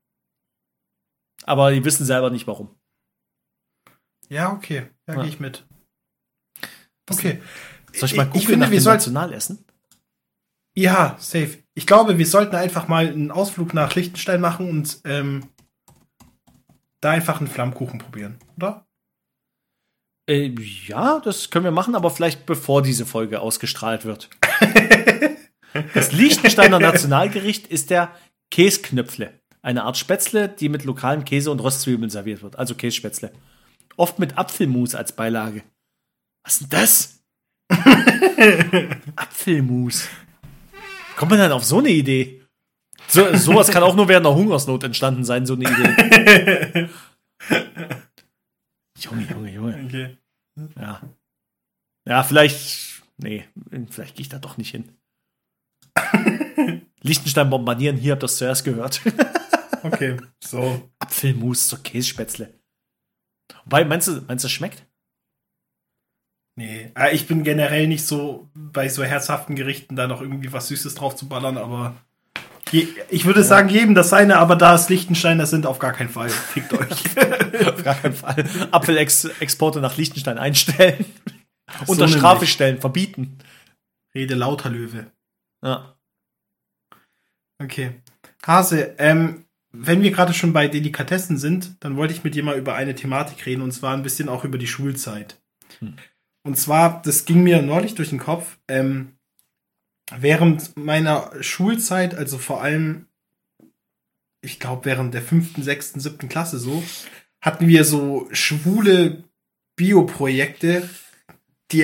Aber die wissen selber nicht, warum. Ja, okay. Da Ja. gehe ich mit. Okay. Soll ich mal Ich- googeln ich finde, nach wir dem sollten- Nationalessen? Ja, safe. Ich glaube, wir sollten einfach mal einen Ausflug nach Liechtenstein machen und ähm, da einfach einen Flammkuchen probieren, oder? Äh, ja, das können wir machen, aber vielleicht bevor diese Folge ausgestrahlt wird. Das Liechtensteiner Nationalgericht ist der Käsknöpfle. Eine Art Spätzle, die mit lokalem Käse und Röstzwiebeln serviert wird. Also Kässpätzle. Oft mit Apfelmus als Beilage. Was ist denn das? Apfelmus. Kommt man dann auf so eine Idee? So, sowas kann auch nur während der Hungersnot entstanden sein, so eine Idee. Junge, Junge, Junge. Okay. Ja. Ja, vielleicht. Nee, vielleicht gehe ich da doch nicht hin. Liechtenstein bombardieren, hier habt ihr das zuerst gehört. Okay, so. Apfelmus zur Kässpätzle. Wobei, meinst du, meinst du, das schmeckt? Nee, äh, ich bin generell nicht so bei so herzhaften Gerichten da noch irgendwie was Süßes drauf zu ballern, aber je, ich würde Ja. sagen, jedem das seine, aber da es Liechtensteiner sind, auf gar keinen Fall. Fickt euch. Auf gar keinen Fall. Apfelexporte nach Liechtenstein einstellen. So Unter Strafe nämlich. stellen, verbieten. Rede lauter, Löwe. Ja. Okay. Hase, ähm, wenn wir gerade schon bei Delikatessen sind, dann wollte ich mit dir mal über eine Thematik reden, und zwar ein bisschen auch über die Schulzeit. Hm. Und zwar, das ging mir neulich durch den Kopf, ähm, während meiner Schulzeit, also vor allem, ich glaube, während der fünften, sechsten, siebten Klasse so, hatten wir so schwule Bioprojekte, die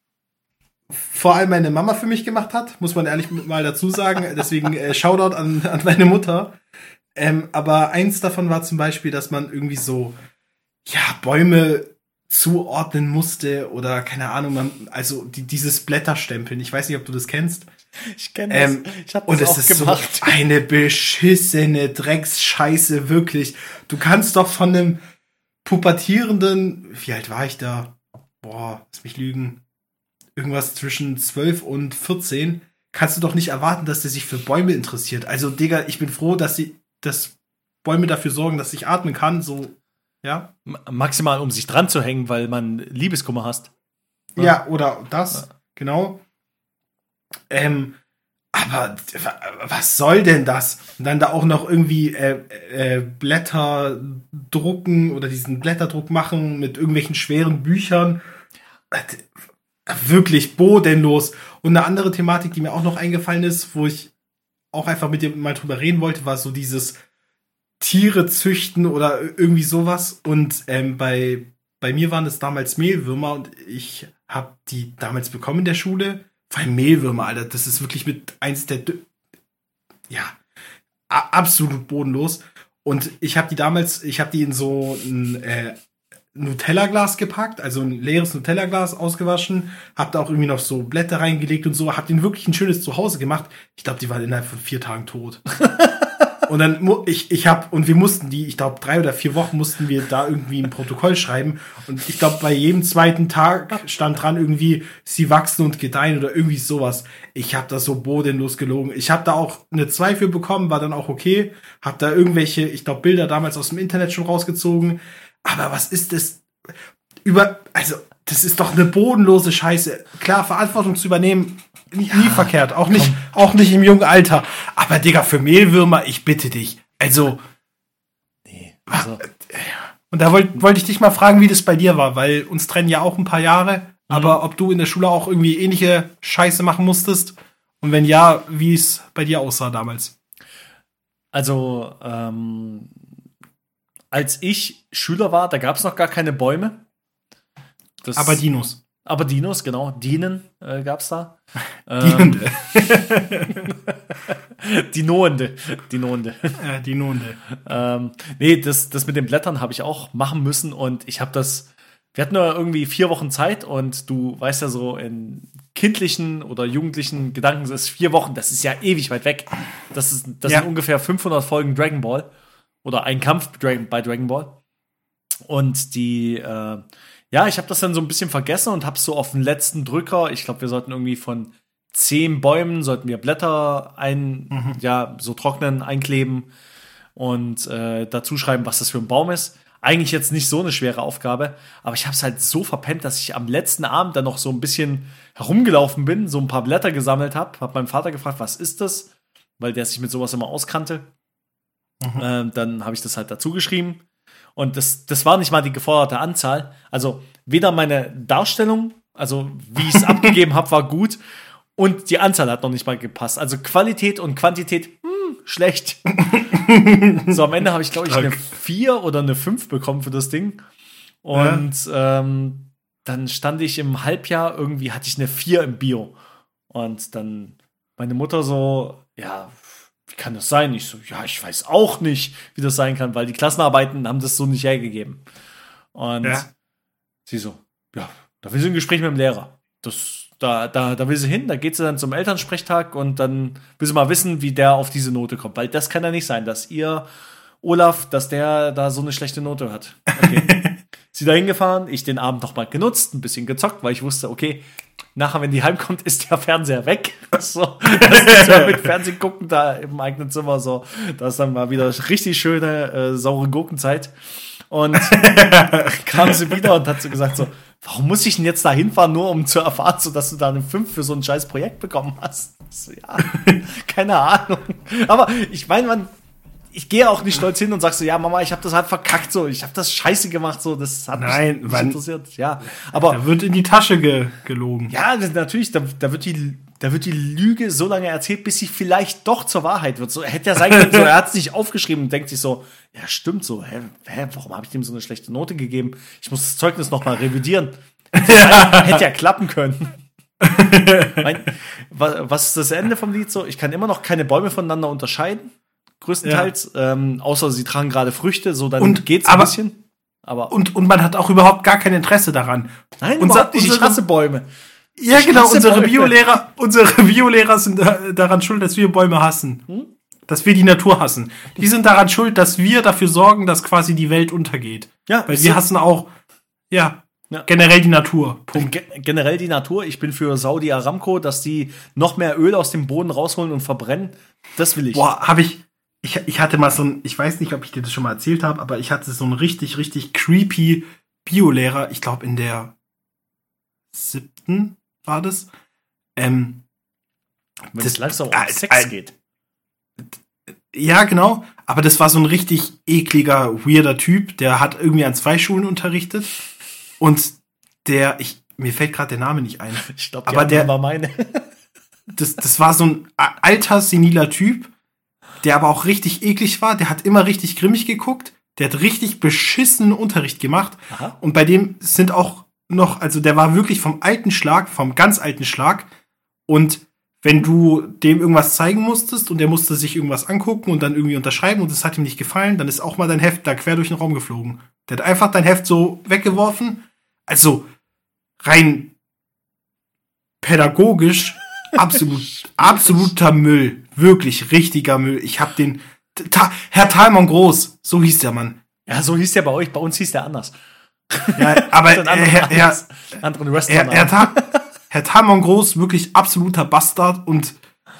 vor allem meine Mama für mich gemacht hat, muss man ehrlich mal dazu sagen. Deswegen äh, Shoutout an, an meine Mutter. Ähm, aber eins davon war zum Beispiel, dass man irgendwie so, ja, Bäume zuordnen musste oder keine Ahnung, man, also die, dieses Blätterstempeln. Ich weiß nicht, ob du das kennst. Ich kenne Ähm, das. Ich habe Und das es auch ist gemacht. so eine beschissene Drecksscheiße, wirklich. Du kannst doch von einem pubertierenden, wie alt war ich da? Boah, lass mich lügen. Irgendwas zwischen zwölf und vierzehn, kannst du doch nicht erwarten, dass der sich für Bäume interessiert. Also, Digga, ich bin froh, dass sie, dass Bäume dafür sorgen, dass ich atmen kann, so, ja. M- Maximal, um sich dran zu hängen, weil man Liebeskummer hast. Ja, Ja. oder das, genau. Ähm, aber w- was soll denn das? Und dann da auch noch irgendwie äh, äh, Blätter drucken oder diesen Blätterdruck machen mit irgendwelchen schweren Büchern. Äh, Wirklich bodenlos. Und eine andere Thematik, die mir auch noch eingefallen ist, wo ich auch einfach mit dir mal drüber reden wollte, war so dieses Tiere züchten oder irgendwie sowas. Und ähm, bei, bei mir waren es damals Mehlwürmer und ich habe die damals bekommen in der Schule. Vor allem Mehlwürmer, Alter, das ist wirklich mit eins der, dü- ja, a- absolut bodenlos. Und ich habe die damals, ich habe die in so ein äh, Nutella-Glas gepackt, also ein leeres Nutella-Glas ausgewaschen, hab da auch irgendwie noch so Blätter reingelegt und so, hab denen wirklich ein schönes Zuhause gemacht. Ich glaube, die waren innerhalb von vier Tagen tot. Und dann, mu- ich, ich hab, und wir mussten die, ich glaube, drei oder vier Wochen mussten wir da irgendwie ein Protokoll schreiben. Und ich glaube, bei jedem zweiten Tag stand dran irgendwie, sie wachsen und gedeihen oder irgendwie sowas. Ich habe das so bodenlos gelogen. Ich habe da auch eine zwei für bekommen, war dann auch okay. Hab da irgendwelche, ich glaube, Bilder damals aus dem Internet schon rausgezogen. Aber was ist das? Über, also, das ist doch eine bodenlose Scheiße. Klar, Verantwortung zu übernehmen, nie, nie verkehrt. Auch nicht, auch nicht im jungen Alter. Aber, Digga, für Mehlwürmer, ich bitte dich. Also, Nee, also, und da wollte wollt ich dich mal fragen, wie das bei dir war, weil uns trennen ja auch ein paar Jahre. Aber ob du in der Schule auch irgendwie ähnliche Scheiße machen musstest? Und wenn ja, wie es bei dir aussah damals? also ähm, als ich Schüler war, da gab es noch gar keine Bäume. Das, Aber Dinos. aber Dinos, genau. Dienen äh, gab es da. Dienende. Dinoende. Dinoende. äh, Dinonde. ähm, nee, das, das mit den Blättern habe ich auch machen müssen und ich habe das. Wir hatten nur irgendwie vier Wochen Zeit und du weißt ja so, in kindlichen oder jugendlichen Gedanken so ist vier Wochen, das ist ja ewig weit weg. Das, ist, das Ja. sind ungefähr fünfhundert Folgen Dragon Ball oder ein Kampf Dragon, bei Dragon Ball. Und die, äh, ja, ich habe das dann so ein bisschen vergessen und habe so auf den letzten Drücker, ich glaube, wir sollten irgendwie von zehn Bäumen, sollten wir Blätter ein, ja, so trocknen, einkleben und äh, dazu schreiben, was das für ein Baum ist. Eigentlich jetzt nicht so eine schwere Aufgabe, aber ich habe es halt so verpennt, dass ich am letzten Abend dann noch so ein bisschen herumgelaufen bin, so ein paar Blätter gesammelt habe, habe meinen Vater gefragt, was ist das? Weil der sich mit sowas immer auskannte. Ähm, dann habe ich das halt dazu geschrieben. Und das, das war nicht mal die geforderte Anzahl. Also weder meine Darstellung, also wie ich es abgegeben habe, war gut. Und die Anzahl hat noch nicht mal gepasst. Also Qualität und Quantität, hm, schlecht. So, am Ende habe ich, glaube ich, eine vier oder eine fünf bekommen für das Ding. Und ja. ähm, dann stand ich im Halbjahr, irgendwie hatte ich eine vier im Bio. Und dann meine Mutter so, ja, wie kann das sein? Ich so, ja, ich weiß auch nicht, wie das sein kann, weil die Klassenarbeiten haben das so nicht hergegeben. Und ja. sie so, ja, da will sie ein Gespräch mit dem Lehrer. Das, da, da, da will sie hin, da geht sie dann zum Elternsprechtag und dann will sie mal wissen, wie der auf diese Note kommt. Weil das kann ja nicht sein, dass ihr, Olaf, dass der da so eine schlechte Note hat. Okay. Sie da hingefahren, ich den Abend noch mal genutzt, ein bisschen gezockt, weil ich wusste, okay, nachher, wenn die heimkommt, ist der Fernseher weg. So, das ist mit Fernsehen gucken da im eigenen Zimmer so. Das ist dann mal wieder richtig schöne, äh, saure Gurkenzeit. Und kam sie wieder und hat so gesagt so, warum muss ich denn jetzt da hinfahren, nur um zu erfahren, so, dass du da eine fünf für so ein scheiß Projekt bekommen hast? So, ja, keine Ahnung. Aber ich meine, man, ich gehe auch nicht stolz hin und sag so, ja, Mama, ich habe das halt verkackt, so, ich habe das scheiße gemacht, so, das hat Nein, mich nicht interessiert, ja. Aber da wird in die Tasche ge- gelogen. Ja, das, natürlich, da, da wird die, da wird die Lüge so lange erzählt, bis sie vielleicht doch zur Wahrheit wird. So, hätte ja sein können, so, er hat es nicht aufgeschrieben und denkt sich so, ja, stimmt so, hä, hä warum habe ich dem so eine schlechte Note gegeben? Ich muss das Zeugnis noch mal revidieren. Ja. Hätte ja klappen können. mein, was ist das Ende vom Lied so? Ich kann immer noch keine Bäume voneinander unterscheiden. Größtenteils, ja. ähm, außer sie tragen gerade Früchte, so dann und, geht's ein aber, bisschen. Aber und, und man hat auch überhaupt gar kein Interesse daran. Nein, unser, überhaupt nicht. Ich hasse Bäume. Ja, ich genau, unsere Biolehrer, unsere Biolehrer sind da, daran schuld, dass wir Bäume hassen. Hm? Dass wir die Natur hassen. Die sind daran schuld, dass wir dafür sorgen, dass quasi die Welt untergeht. Ja, weil wir hassen auch, ja, ja, generell die Natur. Punkt. Ge- generell die Natur. Ich bin für Saudi Aramco, dass die noch mehr Öl aus dem Boden rausholen und verbrennen. Das will ich. Boah, hab ich, ich, ich hatte mal so ein, ich weiß nicht, ob ich dir das schon mal erzählt habe, aber ich hatte so einen richtig, richtig creepy Biolehrer. Ich glaube, in der siebten war das. Ähm, Wenn es langsam um äh, Sex äh, geht. Ja, genau. Aber das war so ein richtig ekliger, weirder Typ. Der hat irgendwie an zwei Schulen unterrichtet. Und der, ich, mir fällt gerade der Name nicht ein. Ich glaube, aber der war meine. das, das war so ein alter, seniler Typ, der aber auch richtig eklig war. Der hat immer richtig grimmig geguckt. Der hat richtig beschissenen Unterricht gemacht. Aha. Und bei dem sind auch noch, also der war wirklich vom alten Schlag, vom ganz alten Schlag. Und wenn du dem irgendwas zeigen musstest und der musste sich irgendwas angucken und dann irgendwie unterschreiben und es hat ihm nicht gefallen, dann ist auch mal dein Heft da quer durch den Raum geflogen. Der hat einfach dein Heft so weggeworfen. Also rein pädagogisch absolut, absoluter Müll. Wirklich richtiger Müll. Ich hab den Ta- Herr Thalmann Groß, so hieß der Mann. Ja, so hieß der bei euch, bei uns hieß der anders. Ja, aber äh, Herr, Herr, anderen Herr, Herr, Ta- Herr Thalmann Groß, wirklich absoluter Bastard und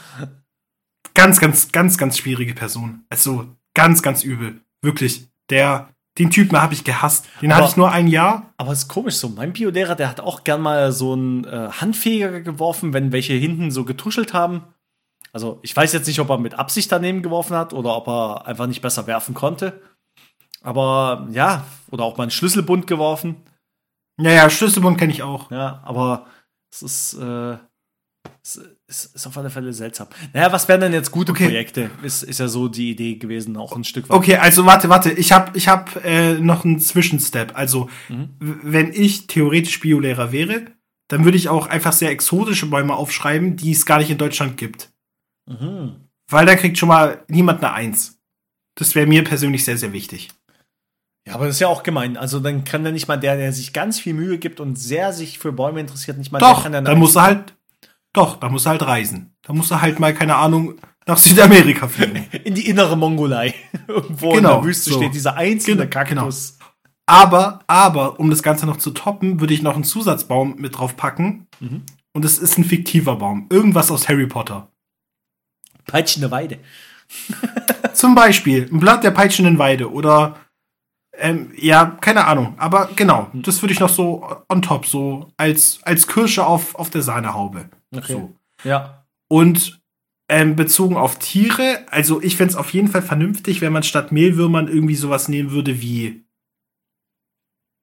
ganz, ganz, ganz, ganz schwierige Person. Also ganz, ganz übel. Wirklich. Der Den Typen habe ich gehasst. Den aber, hatte ich nur ein Jahr. Aber es ist komisch so. Mein Biolehrer, der hat auch gern mal so einen äh, Handfeger geworfen, wenn welche hinten so getuschelt haben. Also ich weiß jetzt nicht, ob er mit Absicht daneben geworfen hat oder ob er einfach nicht besser werfen konnte. Aber ja, oder auch mal einen Schlüsselbund geworfen. Ja, ja, Schlüsselbund kenne ich auch. Ja, aber es ist, äh, es ist, ist auf alle Fälle seltsam. Naja, was wären denn jetzt gute okay. Projekte? Ist, ist ja so die Idee gewesen, auch ein Stück weit. Okay, also warte, warte. Ich habe ich hab, äh, noch einen Zwischenstep. Also, mhm. w- wenn ich theoretisch Biolehrer wäre, dann würde ich auch einfach sehr exotische Bäume aufschreiben, die es gar nicht in Deutschland gibt. Mhm. Weil da kriegt schon mal niemand eine Eins. Das wäre mir persönlich sehr, sehr wichtig. Ja, aber das ist ja auch gemein. Also dann kann ja nicht mal der, der sich ganz viel Mühe gibt und sehr sich für Bäume interessiert, nicht mal Doch, der kann ja dann muss er halt Doch, da muss er halt reisen. Da muss er halt mal, keine Ahnung, nach Südamerika fliegen. In die innere Mongolei. Irgendwo genau, in der Wüste so. Steht dieser einzelne genau, Kaktus. Genau. Aber, aber, um das Ganze noch zu toppen, würde ich noch einen Zusatzbaum mit drauf packen. Mhm. Und es ist ein fiktiver Baum. Irgendwas aus Harry Potter. Peitschende Weide. Zum Beispiel ein Blatt der peitschenden Weide oder ähm, ja, keine Ahnung. Aber genau, das würde ich noch so on top, so als, als Kirsche auf, auf der Sahnehaube. Okay. So. Ja. Und ähm, bezogen auf Tiere, also ich fände es auf jeden Fall vernünftig, wenn man statt Mehlwürmern irgendwie sowas nehmen würde wie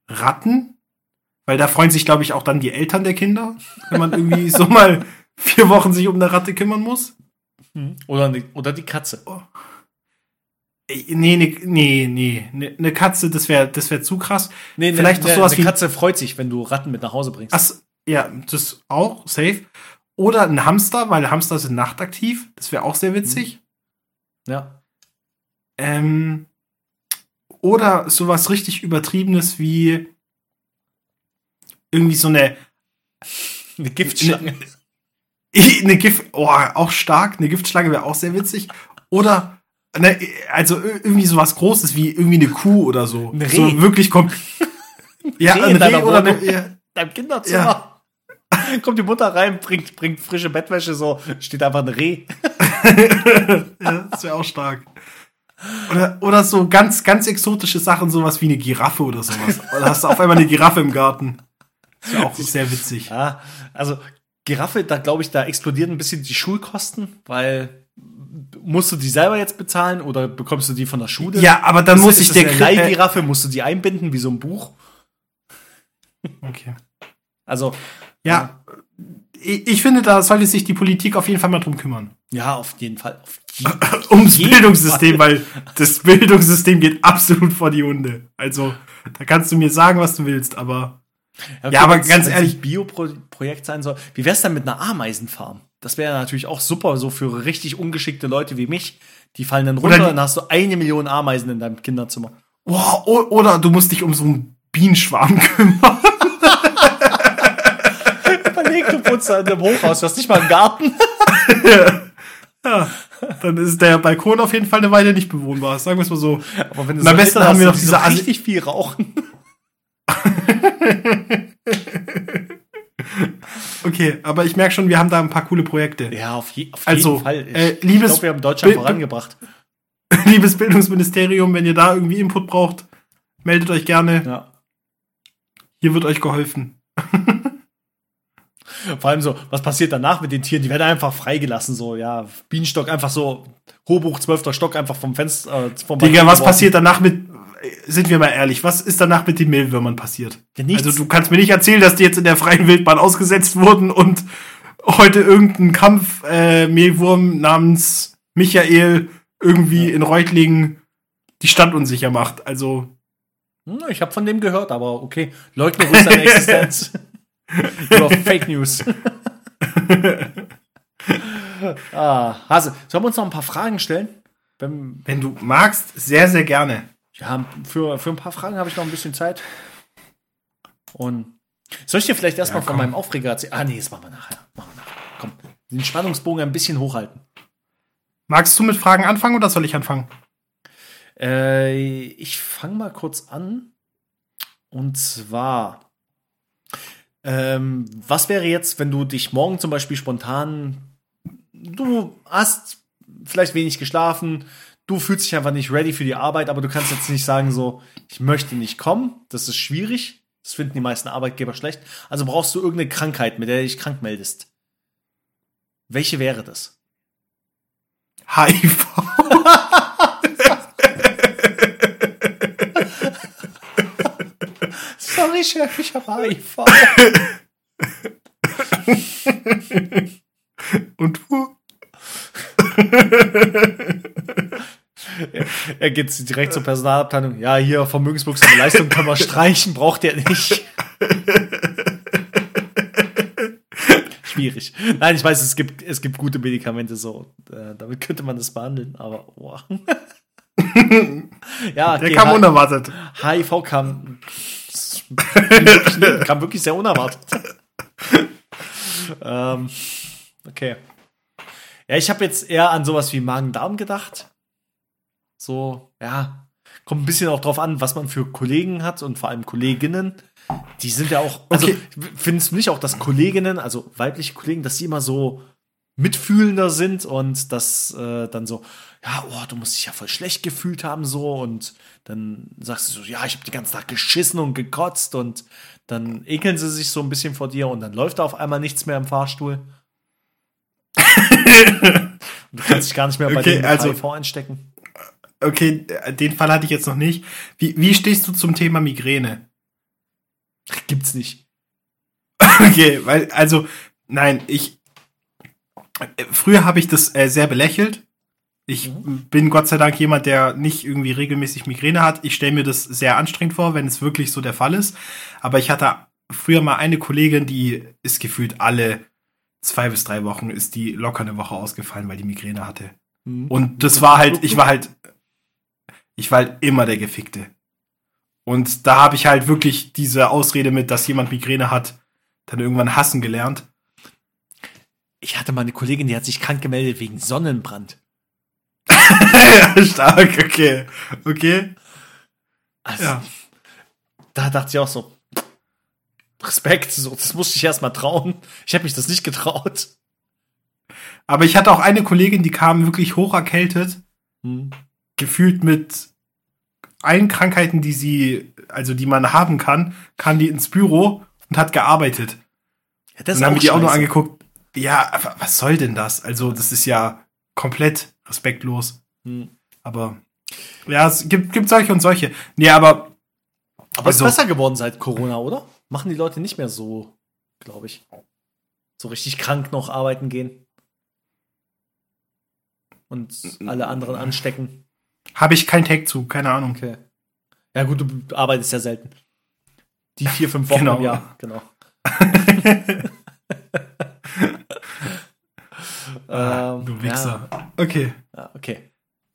Ratten, weil da freuen sich, glaube ich, auch dann die Eltern der Kinder, wenn man irgendwie so mal vier Wochen sich um eine Ratte kümmern muss. Oder, ne, oder die Katze. Oh. Nee, nee, nee, nee. Eine ne Katze, das wäre das wär zu krass. Nee, Vielleicht ne, doch sowas eine wie. Katze freut sich, wenn du Ratten mit nach Hause bringst. Ach, ja, das auch, safe. Oder ein Hamster, weil Hamster sind nachtaktiv. Das wäre auch sehr witzig. Ja. Ähm, oder sowas richtig Übertriebenes wie irgendwie so eine Eine Giftschlange. Eine, eine Gift, oh, auch stark. Eine Giftschlange wäre auch sehr witzig. Oder ne, also irgendwie sowas Großes wie irgendwie eine Kuh oder so. Ein Reh. So wirklich kommt. Ja, Reh ein in Reh deiner oder Wohnung. eine, ja. Deinem Kinderzimmer. Kommt die Mutter rein, bringt, bringt frische Bettwäsche, so steht einfach ein Reh. Ja, das wäre auch stark. Oder, oder so ganz, ganz exotische Sachen, sowas wie eine Giraffe oder sowas. Oder hast du auf einmal eine Giraffe im Garten. Das wäre auch sehr witzig. Ja, also Giraffe, da glaube ich, da explodieren ein bisschen die Schulkosten, weil musst du die selber jetzt bezahlen oder bekommst du die von der Schule? Ja, aber dann ist, muss ist ich das der eine Kri- Leihgiraffe, musst du die einbinden wie so ein Buch? Okay. Also, Ja, ich, ich finde, da sollte sich die Politik auf jeden Fall mal drum kümmern. ja, auf jeden Fall. Auf jeden Ums jeden Bildungssystem, weil das Bildungssystem geht absolut vor die Hunde. Also, da kannst du mir sagen, was du willst, aber Okay, ja, aber wenn's- ganz wenn's ehrlich- ein Bio-Projekt sein soll. Wie wär's denn mit einer Ameisenfarm? Das wäre natürlich auch super, so für richtig ungeschickte Leute wie mich. Die fallen dann runter Oder die- und dann hast du eine Million Ameisen in deinem Kinderzimmer. boah, o- oder du musst dich um so einen Bienenschwarm kümmern. Überleg, du putzt da in dem Hochhaus, du hast nicht mal einen Garten. Ja, dann ist der Balkon auf jeden Fall eine Weile nicht bewohnbar. Sagen wir es mal so. Aber wenn du Und am besten Eltern haben wir hast, noch die so diese Asi- richtig viel rauchen. Okay, aber ich merke schon, wir haben da ein paar coole Projekte. Ja, auf, je, auf Also, jeden Fall. Ich, äh, ich liebes glaube, wir haben Deutschland Bi- vorangebracht. Liebes Bildungsministerium, wenn ihr da irgendwie Input braucht, meldet euch gerne. Ja. Hier wird euch geholfen. Vor allem so, was passiert danach mit den Tieren? Die werden einfach freigelassen, so, ja, Bienenstock einfach so, Hochbuch, zwölfter Stock, einfach vom Fenster, äh, vom Digga, Balkon was geworfen. passiert danach mit, sind wir mal ehrlich, was ist danach mit den Mehlwürmern passiert? Ja, nichts. Also du kannst mir nicht erzählen, dass die jetzt in der freien Wildbahn ausgesetzt wurden und heute irgendein Kampf äh, Mehlwurm namens Michael irgendwie in Reutlingen die Stadt unsicher macht. Also Hm, ich habe von dem gehört, aber okay, leugne ruhig seine Existenz. Nur Fake News. ah, Hase, sollen wir uns noch ein paar Fragen stellen? Wenn, wenn du magst, sehr, sehr gerne. ja, für, für ein paar Fragen habe ich noch ein bisschen Zeit. Und soll ich dir vielleicht erstmal Ja, von komm. meinem Aufreger erzählen? Ah, nee, das machen wir nachher. Machen wir nachher. Komm, den Spannungsbogen ein bisschen hochhalten. Magst du mit Fragen anfangen oder soll ich anfangen? Äh, ich fange mal kurz an. Und zwar, ähm, was wäre jetzt, wenn du dich morgen zum Beispiel spontan, du hast vielleicht wenig geschlafen, du fühlst dich einfach nicht ready für die Arbeit, aber du kannst jetzt nicht sagen so, ich möchte nicht kommen, das ist schwierig, das finden die meisten Arbeitgeber schlecht, also brauchst du irgendeine Krankheit, mit der du dich krank meldest. Welche wäre das? H I V. Sorry, Chef, ich habe H I V. Und du? Er geht direkt zur Personalabteilung. Ja, hier, vermögenswirksame Leistung können wir streichen, braucht ihr nicht. Schwierig. Nein, ich weiß, es gibt, es gibt gute Medikamente, so. Äh, damit könnte man das behandeln, aber wow. Ja, okay, Der kam H- unerwartet. H I V kam, wirklich, kam wirklich sehr unerwartet. ähm, okay. Ja, ich habe jetzt eher an sowas wie Magen-Darm gedacht. So, ja, kommt ein bisschen auch drauf an, was man für Kollegen hat und vor allem Kolleginnen. Die sind ja auch, also Okay. findest du nicht auch, dass Kolleginnen, also weibliche Kollegen, dass sie immer so mitfühlender sind und dass äh, dann so, ja, oh, du musst dich ja voll schlecht gefühlt haben so und dann sagst du so, ja, ich habe den ganzen Tag geschissen und gekotzt und dann ekeln sie sich so ein bisschen vor dir und dann läuft da auf einmal nichts mehr im Fahrstuhl. Und du kannst dich gar nicht mehr bei Okay, dem also- H I V einstecken. Okay, den Fall hatte ich jetzt noch nicht. Wie, wie stehst du zum Thema Migräne? Gibt's nicht. Okay, weil, also, nein, ich, äh, früher habe ich das äh, sehr belächelt. Ich Mhm. bin Gott sei Dank jemand, der nicht irgendwie regelmäßig Migräne hat. Ich stelle mir das sehr anstrengend vor, wenn es wirklich so der Fall ist. Aber ich hatte früher mal eine Kollegin, die ist gefühlt alle zwei bis drei Wochen ist die locker eine Woche ausgefallen, weil die Migräne hatte. Mhm. Und das war halt, ich war halt, ich war halt immer der Gefickte. Und da habe ich halt wirklich diese Ausrede mit, dass jemand Migräne hat, dann irgendwann hassen gelernt. Ich hatte mal eine Kollegin, die hat sich krank gemeldet wegen Sonnenbrand. Ja, stark, okay. Okay. Also, Ja. da dachte ich auch so, Respekt, so, das musste ich erst mal trauen. Ich habe mich das nicht getraut. Aber ich hatte auch eine Kollegin, die kam wirklich hoch erkältet, Hm. gefühlt mit allen Krankheiten, die sie, also die man haben kann, kam die ins Büro und hat gearbeitet. Ja, das Und dann haben wir die auch nur scheiße. angeguckt. Ja, aber was soll denn das? Also, das ist ja komplett respektlos. Hm. Aber ja, es gibt, gibt solche und solche. Nee, aber Aber es ist also- besser geworden seit Corona, oder? Machen die Leute nicht mehr so, glaube ich. So richtig krank noch arbeiten gehen. Und alle anderen anstecken. habe ich keinen Tag zu, keine Ahnung. Okay. Ja gut, du arbeitest ja selten. Die vier, fünf Wochen Genau. im Jahr, genau. Ah, Ähm, du Wichser. Ja, Okay. ja, okay.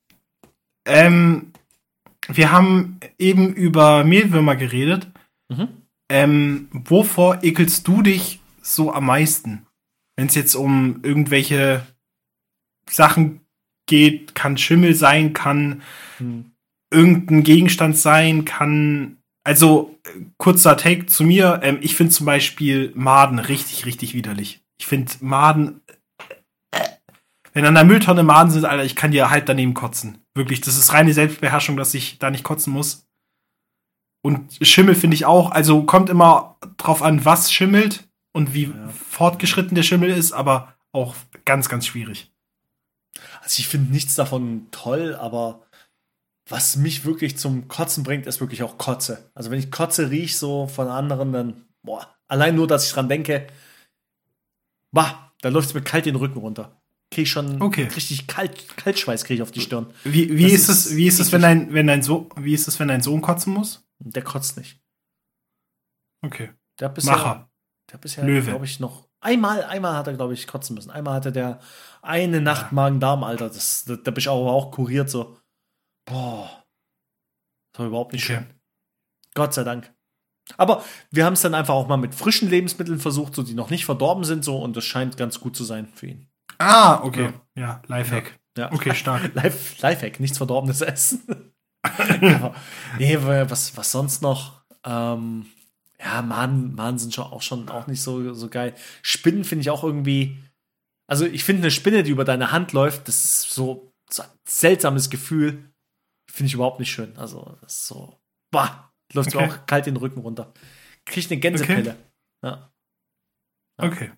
Ähm, wir haben eben über Mehlwürmer geredet. Mhm. Ähm, wovor ekelst du dich so am meisten? Wenn es jetzt um irgendwelche Sachen geht, kann Schimmel sein, kann Hm. irgendein Gegenstand sein, kann. Also, äh, kurzer Take zu mir. Ähm, ich finde zum Beispiel Maden richtig, richtig widerlich. Ich finde Maden. äh, Wenn an der Mülltonne Maden sind, Alter, ich kann dir halt daneben kotzen. Wirklich, das ist reine Selbstbeherrschung, dass ich da nicht kotzen muss. Und Schimmel finde ich auch. Also kommt immer drauf an, was schimmelt und wie Ja. fortgeschritten der Schimmel ist, aber auch ganz, ganz schwierig. Also ich finde nichts davon toll, aber was mich wirklich zum Kotzen bringt, ist wirklich auch Kotze. Also wenn ich Kotze rieche so von anderen, dann, boah, allein nur, dass ich dran denke, bah, da läuft es mir kalt den Rücken runter. Krieg ich schon Okay. richtig kalt, Kaltschweiß kriege ich auf die Stirn. Wie, wie Das ist ist es, wie ist es, wenn dein, wenn dein Sohn, wie ist es, wenn dein Sohn kotzen muss? Und der kotzt nicht. Okay. Der hat bisher, Macher. der hat bisher, Löwe. glaube ich, noch einmal, einmal hat er, glaube ich, kotzen müssen. Einmal hatte der eine Nacht Magen-Darm, Alter. Das, da, da bin ich auch, auch kuriert so. Boah. Das war überhaupt nicht Okay. schön. Gott sei Dank. Aber wir haben es dann einfach auch mal mit frischen Lebensmitteln versucht, so die noch nicht verdorben sind, so, und das scheint ganz gut zu sein für ihn. Ah, okay. Ja, Lifehack. Ja. Okay, stark. Life, Lifehack, nichts Verdorbenes essen. Aber, nee, was, was sonst noch? Ähm, ja, Maden, Maden sind schon auch schon auch nicht so, so geil. Spinnen finde ich auch irgendwie. Also, ich finde eine Spinne, die über deine Hand läuft, das ist so, so ein seltsames Gefühl. Finde ich überhaupt nicht schön. Also, das ist so. Bah, läuft mir Okay. auch kalt den Rücken runter. Krieg ich eine Gänsepelle. Ja. Okay.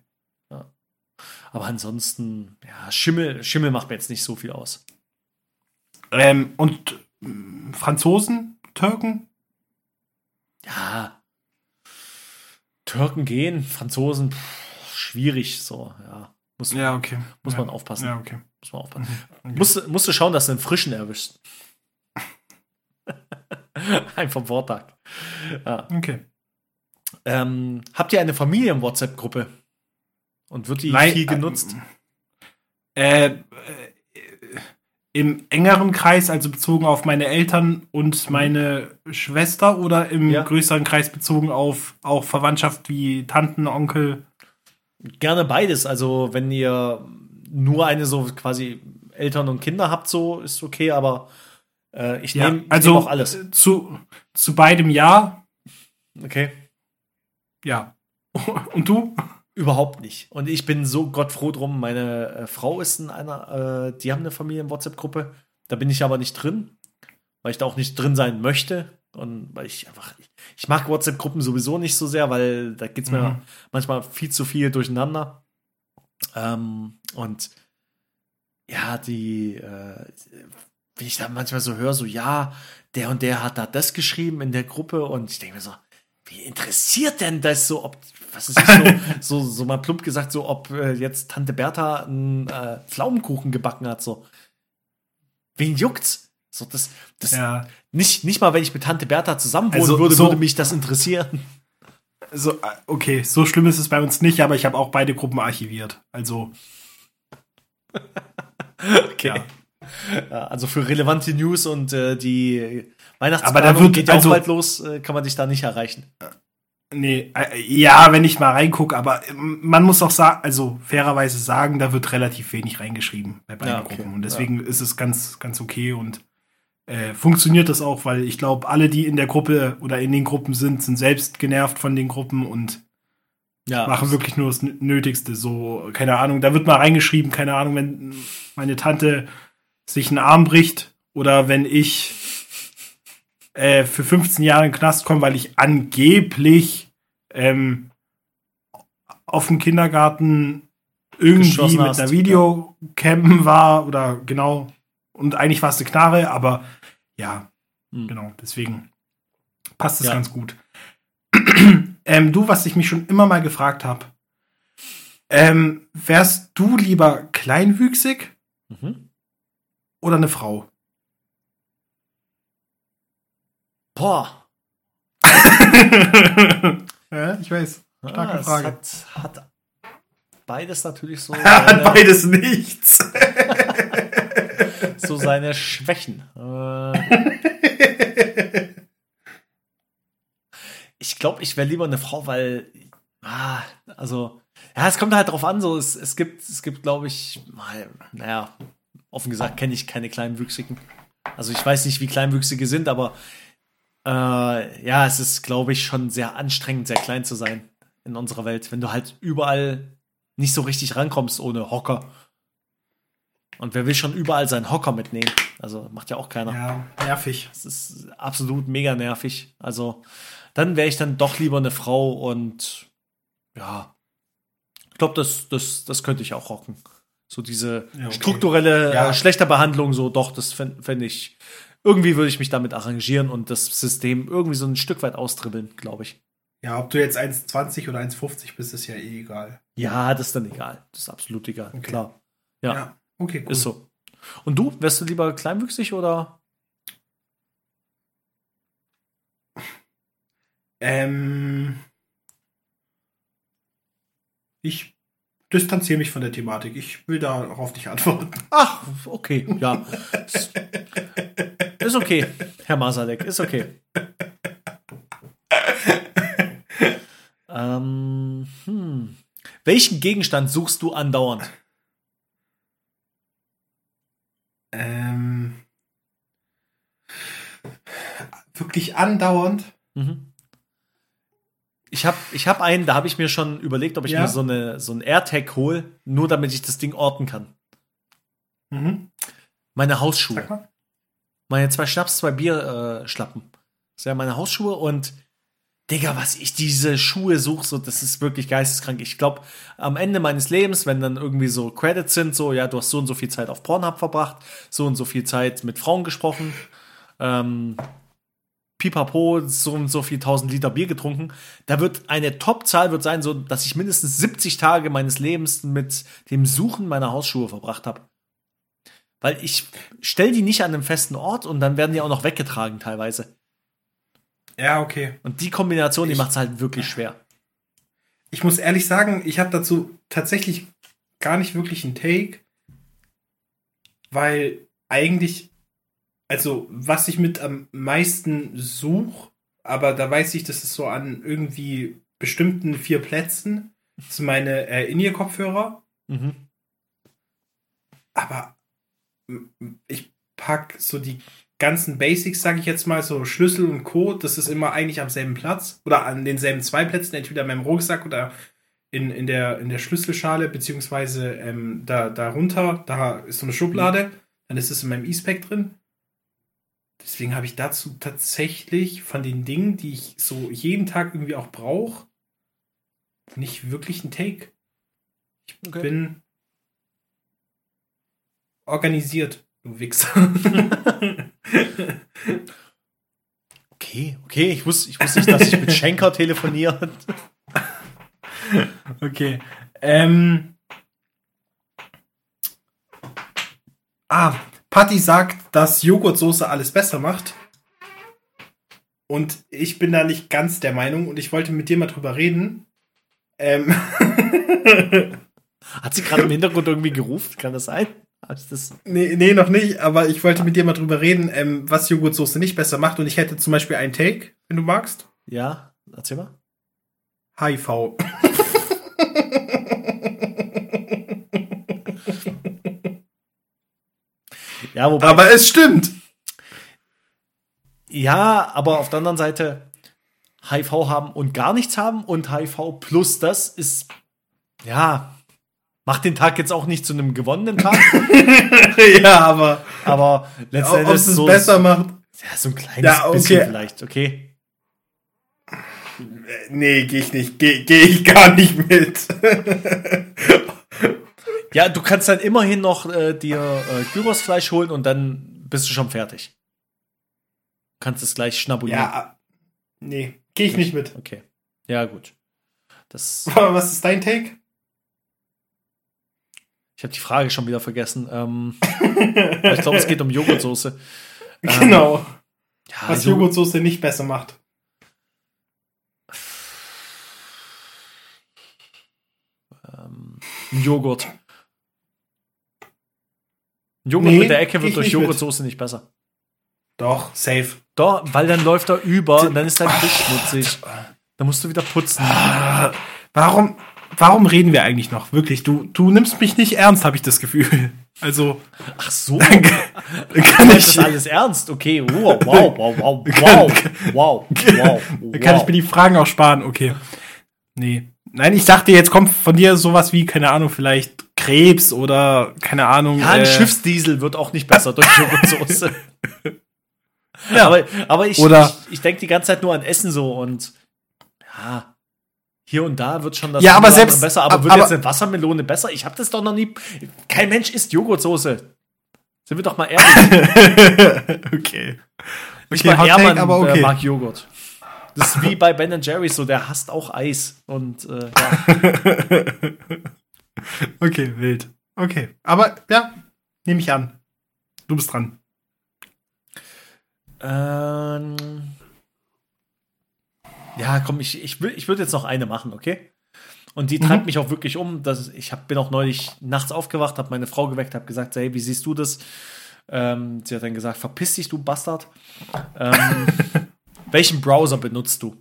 Aber ansonsten, ja, Schimmel, Schimmel macht mir jetzt nicht so viel aus. Ähm, und mm, Franzosen, Türken? Ja, Türken gehen, Franzosen, pff, schwierig, so, ja. Muss, Ja, okay. muss ja. man aufpassen. Ja, okay. Muss man aufpassen. Okay. Musst, musst du schauen, dass du einen frischen erwischst. Ein vom Vortag. Ja. Okay. Ähm, habt ihr eine Familien-WhatsApp-Gruppe? Und wird die Nein, viel genutzt? Äh, äh, im engeren Kreis, also bezogen auf meine Eltern und meine Schwester, oder im Ja. größeren Kreis bezogen auf auch Verwandtschaft wie Tanten, Onkel? Gerne beides. Also, wenn ihr nur eine so quasi Eltern und Kinder habt, so ist okay, aber äh, ich Ja, nehme also nehm auch alles. äh, zu, zu beidem ja. Okay. Ja. Und du? Überhaupt nicht. Und ich bin so gottfroh drum. Meine äh, Frau ist in einer, äh, die haben eine Familien-WhatsApp-Gruppe. Da bin ich aber nicht drin, weil ich da auch nicht drin sein möchte. Und weil ich einfach, ich, ich mag WhatsApp-Gruppen sowieso nicht so sehr, weil da geht's mir Mhm. manchmal viel zu viel durcheinander. Ähm, und ja, die, äh, wie ich da manchmal so höre, so, ja, der und der hat da das geschrieben in der Gruppe, und ich denke mir so, wie interessiert denn das so, ob, was ist das so, so, so mal plump gesagt, so, ob äh, jetzt Tante Bertha einen äh, Pflaumenkuchen gebacken hat, so. Wen juckt's? So, das, das, Ja. nicht, nicht mal, wenn ich mit Tante Bertha zusammen wohnen Also, würde, so- würde mich das interessieren. So, äh, okay, so schlimm ist es bei uns nicht, aber ich habe auch beide Gruppen archiviert. Also, Okay. ja. Ja, also für relevante News und äh, die Weihnachtsplanung Aber da wird- geht ja also- auch bald los, äh, kann man dich da nicht erreichen. Nee, äh, ja, wenn ich mal reingucke, aber ähm, man muss auch sagen, also fairerweise sagen, da wird relativ wenig reingeschrieben bei beiden Ja, okay. Gruppen. Und deswegen ist es ganz, ganz okay und äh, funktioniert das auch, weil ich glaube, alle, die in der Gruppe oder in den Gruppen sind, sind selbst genervt von den Gruppen und Ja, machen wirklich nur das N- Nötigste. So, keine Ahnung, da wird mal reingeschrieben, keine Ahnung, wenn meine Tante sich einen Arm bricht oder wenn ich äh, für fünfzehn Jahre in den Knast komme, weil ich angeblich ähm, auf dem Kindergarten irgendwie Geschossen mit hast, einer Videocam war oder genau, und eigentlich war es eine Knarre, aber ja, Hm. genau, deswegen passt es Ja. ganz gut. ähm, du, was ich mich schon immer mal gefragt habe, ähm, wärst du lieber kleinwüchsig Mhm. oder eine Frau? Boah. Ja, ich weiß. Starke Ah, es Frage. Hat, hat beides natürlich so Hat seine, beides nichts. so seine Schwächen. Äh, ich glaube, ich wäre lieber eine Frau, weil, ah, also, ja, es kommt halt drauf an, so, es, es gibt, es gibt, glaube ich, mal, naja, offen gesagt kenne ich keine Kleinwüchsigen. Also ich weiß nicht, wie Kleinwüchsige sind, aber äh, ja, es ist, glaube ich, schon sehr anstrengend, sehr klein zu sein in unserer Welt, wenn du halt überall nicht so richtig rankommst ohne Hocker. Und wer will schon überall seinen Hocker mitnehmen? Also macht ja auch keiner. Ja, nervig. Das ist absolut mega nervig. Also dann wäre ich dann doch lieber eine Frau und ja, ich glaube, das, das, das könnte ich auch rocken. So diese Ja, okay. strukturelle Ja. äh, schlechter Behandlung, so doch, das fände fänd ich, irgendwie würde ich mich damit arrangieren und das System irgendwie so ein Stück weit austribbeln, glaube ich. Ja, ob du jetzt eins zwanzig oder eins fünfzig bist, ist ja eh egal. Ja, das ist dann egal. Das ist absolut egal, Okay. klar. Ja, Ja, okay, cool. ist so. Und du, wärst du lieber kleinwüchsig oder? Ähm, ich distanziere mich von der Thematik. Ich will darauf nicht antworten. Ach, okay, ja. Ist- Ist okay, Herr Masalek, ist okay. ähm, hm. Welchen Gegenstand suchst du andauernd? Ähm, wirklich andauernd. Mhm. Ich habe ich hab einen, da habe ich mir schon überlegt, ob ich Ja? mir so, eine, so einen AirTag hole, nur damit ich das Ding orten kann. Mhm. Meine Hausschuhe. Sag mal. Meine zwei Schnaps, zwei Bier äh, Schlappen. Das sind ja meine Hausschuhe und Digga, was ich diese Schuhe suche, so, das ist wirklich geisteskrank. Ich glaube, am Ende meines Lebens, wenn dann irgendwie so Credits sind, so, ja, du hast so und so viel Zeit auf Pornhub verbracht, so und so viel Zeit mit Frauen gesprochen, ähm, pipapo, so und so viel tausend Liter Bier getrunken, da wird eine Top-Zahl wird sein, so, dass ich mindestens siebzig Tage meines Lebens mit dem Suchen meiner Hausschuhe verbracht habe. Weil ich stell die nicht an einem festen Ort und dann werden die auch noch weggetragen teilweise. Ja, okay. Und die Kombination, die Ich- macht es halt wirklich schwer. Ich muss ehrlich sagen, ich habe dazu tatsächlich gar nicht wirklich einen Take, weil eigentlich, also was ich mit am meisten suche, aber da weiß ich, das ist so an irgendwie bestimmten vier Plätzen, das sind meine äh, In-Ear-Kopfhörer, Mhm. aber m- m- ich pack so die ganzen Basics, sage ich jetzt mal, so Schlüssel und Code, das ist immer eigentlich am selben Platz oder an denselben zwei Plätzen, entweder in meinem Rucksack oder in, in, der, in der Schlüsselschale, beziehungsweise ähm, da, darunter, da ist so eine Schublade, dann ist es in meinem E-Spec drin. Deswegen habe ich dazu tatsächlich von den Dingen, die ich so jeden Tag irgendwie auch brauche, nicht wirklich einen Take. Ich Okay. bin organisiert, du Wichser. Okay, Okay, okay, ich wusste, ich wusste nicht, dass ich mit Schenker telefoniere. Okay. Ähm. Ah, Patti sagt, dass Joghurtsoße alles besser macht. Und ich bin da nicht ganz der Meinung und ich wollte mit dir mal drüber reden. Ähm. Hat sie gerade im Hintergrund irgendwie gerufen? Kann das sein? Hab ich das? Nee, nee, noch nicht, aber ich wollte mit dir mal drüber reden, ähm, was Joghurtsoße nicht besser macht. Und ich hätte zum Beispiel einen Take, wenn du magst. Ja, erzähl mal. H I V. Ja, wobei, Aber es stimmt. ja, aber auf der anderen Seite H I V haben und gar nichts haben und H I V plus das ist, ja, macht den Tag jetzt auch nicht zu einem gewonnenen Tag, Ja, aber aber ob letztendlich es es so, besser macht. ja, so ein kleines Ja, okay. bisschen vielleicht, okay. Nee, geh ich nicht. Geh, geh ich gar nicht mit. Ja, du kannst dann immerhin noch äh, dir äh, Gyrosfleisch holen und dann bist du schon fertig. Du kannst es gleich schnabulieren. Ja, nee, geh ich nicht mit. Okay. Ja, gut. Das, Was ist dein Take? ich habe die Frage schon wieder vergessen. Ähm, ich glaube, es geht um Joghurtsoße. Ähm, Genau. Ja, Was Jo- Joghurtsoße nicht besser macht. ähm, ein Joghurt. Ein Joghurt Nee, mit der Ecke geh wird ich durch nicht mit. Joghurtsoße nicht besser. Doch, safe. Doch, weil dann läuft er über und dann ist dein Tisch schmutzig. Dann musst du wieder putzen. Warum, warum reden wir eigentlich noch? Wirklich, du, du nimmst mich nicht ernst, habe ich das Gefühl. Also, Ach so. kann Ist ich, das alles ernst? Okay, wow, wow, wow, wow, wow, wow, wow, wow. kann ich mir die Fragen auch sparen? Okay. Nee. Nein, ich dachte, jetzt kommt von dir sowas wie, keine Ahnung, vielleicht Krebs oder, keine Ahnung. Ja, ein äh, Schiffsdiesel wird auch nicht besser durch Joghurtsoße. Ja. Aber, aber ich, Oder- ich, ich denke die ganze Zeit nur an Essen so und ja, hier und da wird schon das Ja, aber eine oder andere selbst- besser, aber ab- wird aber- jetzt eine Wassermelone besser? Ich habe das doch noch nie. Kein Mensch isst Joghurtsoße. Sind wir doch mal ehrlich. Okay. Nicht Okay, mal Hot Hermann Take, aber okay. äh, mag Joghurt. Das ist wie bei Ben Jerry's so, der hasst auch Eis. Und äh, ja. Okay, wild. Okay. Aber ja, nehme ich an. Du bist dran. Ähm, ja, komm, ich, ich, will- ich würde jetzt noch eine machen, okay? Und die treibt mich auch wirklich um. Dass ich hab, bin auch neulich nachts aufgewacht, habe meine Frau geweckt, habe gesagt, hey, wie siehst du das? Ähm, sie hat dann gesagt, verpiss dich, du Bastard. Ähm, welchen Browser benutzt du?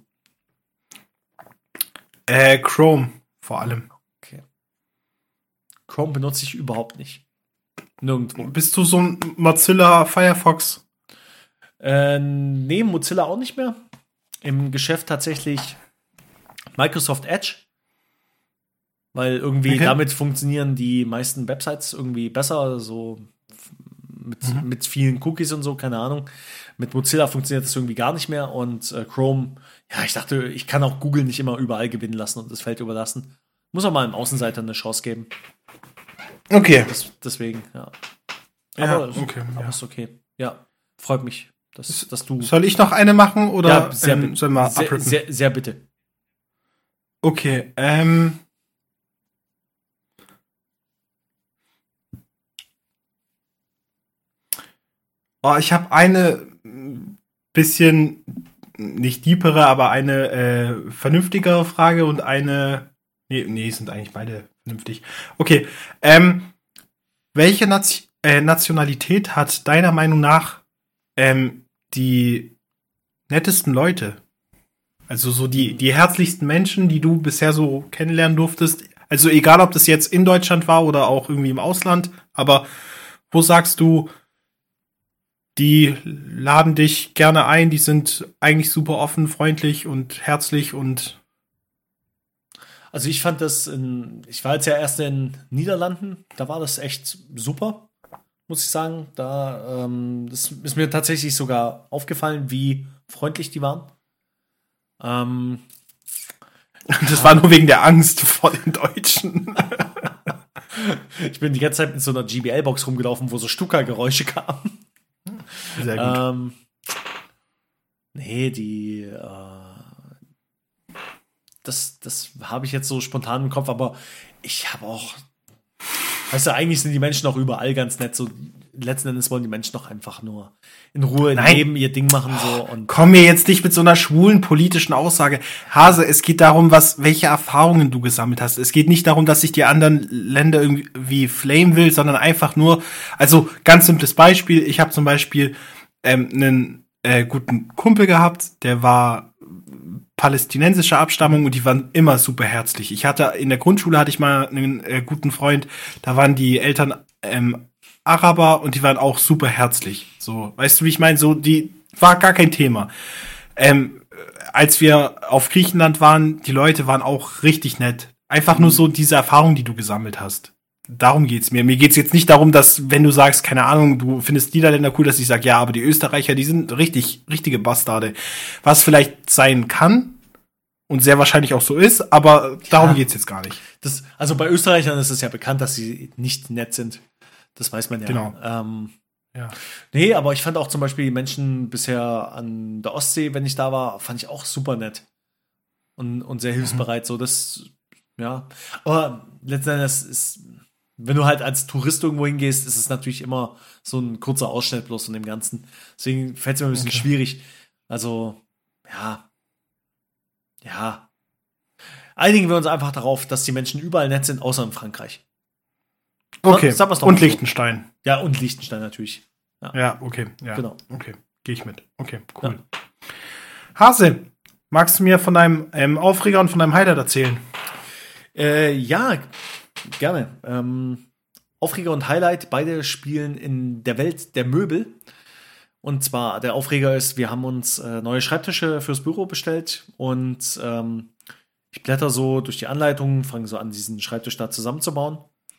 Äh, Chrome vor allem. Chrome benutze ich überhaupt nicht. Nirgendwo. Bist du so ein Mozilla Firefox? Äh, nee, Mozilla auch nicht mehr. Im Geschäft tatsächlich Microsoft Edge. Weil irgendwie Okay. damit funktionieren die meisten Websites irgendwie besser, so f- mit, Mhm. mit vielen Cookies und so, keine Ahnung. Mit Mozilla funktioniert das irgendwie gar nicht mehr und äh, Chrome, ja, ich dachte, ich kann auch Google nicht immer überall gewinnen lassen und das Feld überlassen. Muss auch mal einem Außenseiter eine Chance geben. Okay. Das, deswegen, ja. Ja, Aber, okay, aber ja. ist okay. Ja, freut mich, dass, dass du. Soll ich noch eine machen oder ja, sehr, ähm, bitte. sollen wir sehr, abrücken? sehr, sehr bitte. Okay, ähm. Oh, ich habe eine mm, bisschen nicht deepere, aber eine äh, vernünftigere Frage und eine. Nee, nee, sind eigentlich beide vernünftig. Okay, ähm, welche Nation, äh, Nationalität hat deiner Meinung nach ähm, die nettesten Leute? Also so die, die herzlichsten Menschen, die du bisher so kennenlernen durftest. Also egal, ob das jetzt in Deutschland war oder auch irgendwie im Ausland. Aber wo sagst du, die laden dich gerne ein, die sind eigentlich super offen, freundlich und herzlich und Also ich fand das in, ich war jetzt ja erst in Niederlanden, da war das echt super, muss ich sagen. Da ähm, das ist mir tatsächlich sogar aufgefallen, wie freundlich die waren. Ähm, das war nur wegen der Angst vor den Deutschen. ich bin die ganze Zeit mit so einer G B L-Box rumgelaufen, wo so Stuka-Geräusche kamen. Sehr gut. Ähm, Nee, die, äh, das, das habe ich jetzt so spontan im Kopf, aber ich habe auch, weißt du, eigentlich sind die Menschen auch überall ganz nett, so letzten Endes wollen die Menschen doch einfach nur in Ruhe Nein. leben, ihr Ding machen so und Komm mir jetzt nicht mit so einer schwulen politischen Aussage. Hase, es geht darum, was, welche Erfahrungen du gesammelt hast. Es geht nicht darum, dass ich die anderen Länder irgendwie flamen will, sondern einfach nur, also ganz simples Beispiel. Ich habe zum Beispiel ähm, einen äh, guten Kumpel gehabt, der war palästinensischer Abstammung und die waren immer super herzlich. Ich hatte, in der Grundschule hatte ich mal einen äh, guten Freund, da waren die Eltern ähm, Araber und die waren auch super herzlich. So, weißt du, wie ich meine? So, die war gar kein Thema. Ähm, als wir auf Griechenland waren, die Leute waren auch richtig nett. Einfach nur so diese Erfahrung, die du gesammelt hast. Darum geht's mir. Mir geht's jetzt nicht darum, dass, wenn du sagst, keine Ahnung, du findest Niederländer cool, dass ich sage, ja, aber die Österreicher, die sind richtig, richtige Bastarde. Was vielleicht sein kann und sehr wahrscheinlich auch so ist, aber darum Ja. geht's jetzt gar nicht. das, also bei Österreichern ist es ja bekannt, dass sie nicht nett sind. Das weiß man ja. Genau. Ähm, Ja. nee, aber ich fand auch zum Beispiel die Menschen bisher an der Ostsee, wenn ich da war, fand ich auch super nett. Und, und sehr hilfsbereit. So, das, ja. Aber letzten Endes ist, wenn du halt als Tourist irgendwo hingehst, ist es natürlich immer so ein kurzer Ausschnitt bloß von dem Ganzen. Deswegen fällt es mir ein bisschen Okay. schwierig. Also, ja. Ja. Einigen wir uns einfach darauf, dass die Menschen überall nett sind, außer in Frankreich. Okay. Sagen wir's doch Und mal so. Liechtenstein. Ja, und Liechtenstein natürlich. Ja, okay. Ja. Genau. Okay. Gehe ich mit. Okay, cool. Hase, magst du mir von deinem ähm, Aufreger und von deinem Highlight erzählen? Äh, ja, gerne. Ähm, Aufreger und Highlight, beide spielen in der Welt der Möbel. Und zwar, der Aufreger ist, wir haben uns äh, neue Schreibtische fürs Büro bestellt und ähm, ich blätter so durch die Anleitungen, fange so an, diesen Schreibtisch da zusammenzubauen.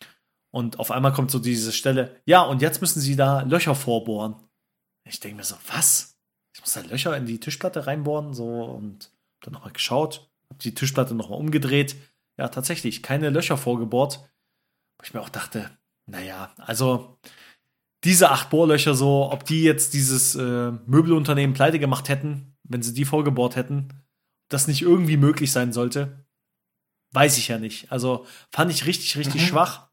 Und auf einmal kommt so diese Stelle, ja, und jetzt müssen Sie da Löcher vorbohren. Ich denke mir so, was? Ich muss da Löcher in die Tischplatte reinbohren, so, und hab dann nochmal geschaut, hab die Tischplatte nochmal umgedreht. Ja, tatsächlich, keine Löcher vorgebohrt. Wo ich mir auch dachte, naja, also diese acht Bohrlöcher so, ob die jetzt dieses äh, Möbelunternehmen pleite gemacht hätten, wenn sie die vorgebohrt hätten, das nicht irgendwie möglich sein sollte, weiß ich ja nicht. Also fand ich richtig, richtig Mhm. schwach.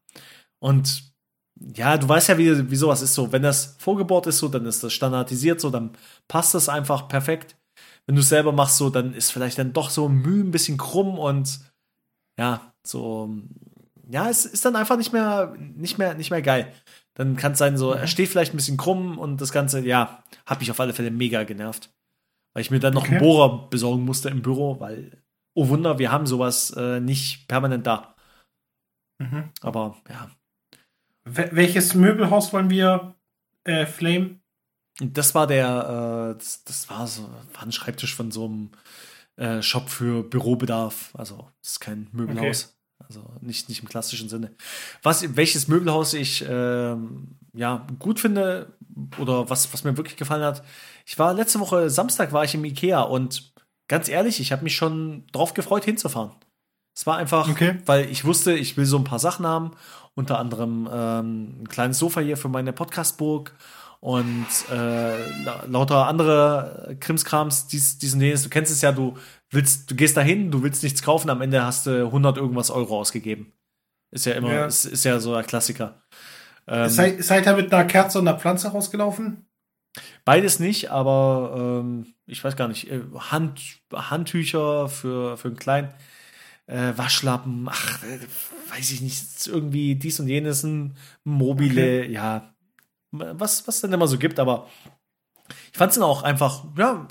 Und ja, du weißt ja, wie, wie sowas ist so. Wenn das vorgebohrt ist so, dann ist das standardisiert so, dann passt das einfach perfekt. Wenn du es selber machst so, dann ist vielleicht dann doch so Mühe ein bisschen krumm und ja, so, ja, es ist dann einfach nicht mehr, nicht mehr, nicht mehr geil. Dann kann es sein, so, er steht vielleicht ein bisschen krumm und das Ganze, ja, hat mich auf alle Fälle mega genervt. Weil ich mir dann noch Okay. einen Bohrer besorgen musste im Büro, weil, oh Wunder, wir haben sowas äh, nicht permanent da. Mhm. Aber ja, Wel- welches Möbelhaus wollen wir äh, flame? und das war der, äh, das, das war so, war ein Schreibtisch von so einem äh, Shop für Bürobedarf. Also, das ist kein Möbelhaus. Also nicht, nicht im klassischen Sinne. Was, welches Möbelhaus ich ähm, ja, gut finde oder was, was mir wirklich gefallen hat. Ich war letzte Woche, Samstag war ich im Ikea und ganz ehrlich, ich habe mich schon drauf gefreut, hinzufahren. Es war einfach, Okay. weil ich wusste, ich will so ein paar Sachen haben. Unter anderem ähm, ein kleines Sofa hier für meine Podcastburg und äh, la- lauter andere Krimskrams, dies, diesen jenes. Du kennst es ja, du willst, du gehst dahin, du willst nichts kaufen, am Ende hast du hundert irgendwas Euro ausgegeben. Ist ja immer, Ja. Ist, ist ja so ein Klassiker. Ähm, Seid, seid ihr mit einer Kerze und einer Pflanze rausgelaufen? Beides nicht, aber ähm, ich weiß gar nicht. äh, Hand, Handtücher für, für einen kleinen äh, Waschlappen, ach, äh, weiß ich nicht, irgendwie dies und jenes, ein Mobile, ja, was, was dann immer so gibt, aber ich fand es dann auch einfach, ja,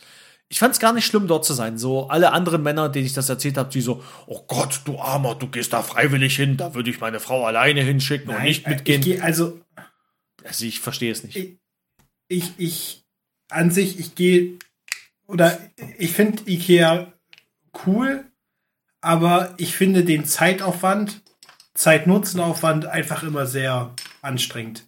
ich fand es gar nicht schlimm, dort zu sein. So alle anderen Männer, denen ich das erzählt habe, die so, oh Gott, du Armer, du gehst da freiwillig hin, da würde ich meine Frau alleine hinschicken und nicht äh, mitgehen. Ich geh, also Also ich verstehe es nicht. ich, ich, ich an sich, ich gehe oder ich finde Ikea cool, aber ich finde den Zeitaufwand, Zeit-Nutzen-Aufwand einfach immer sehr anstrengend.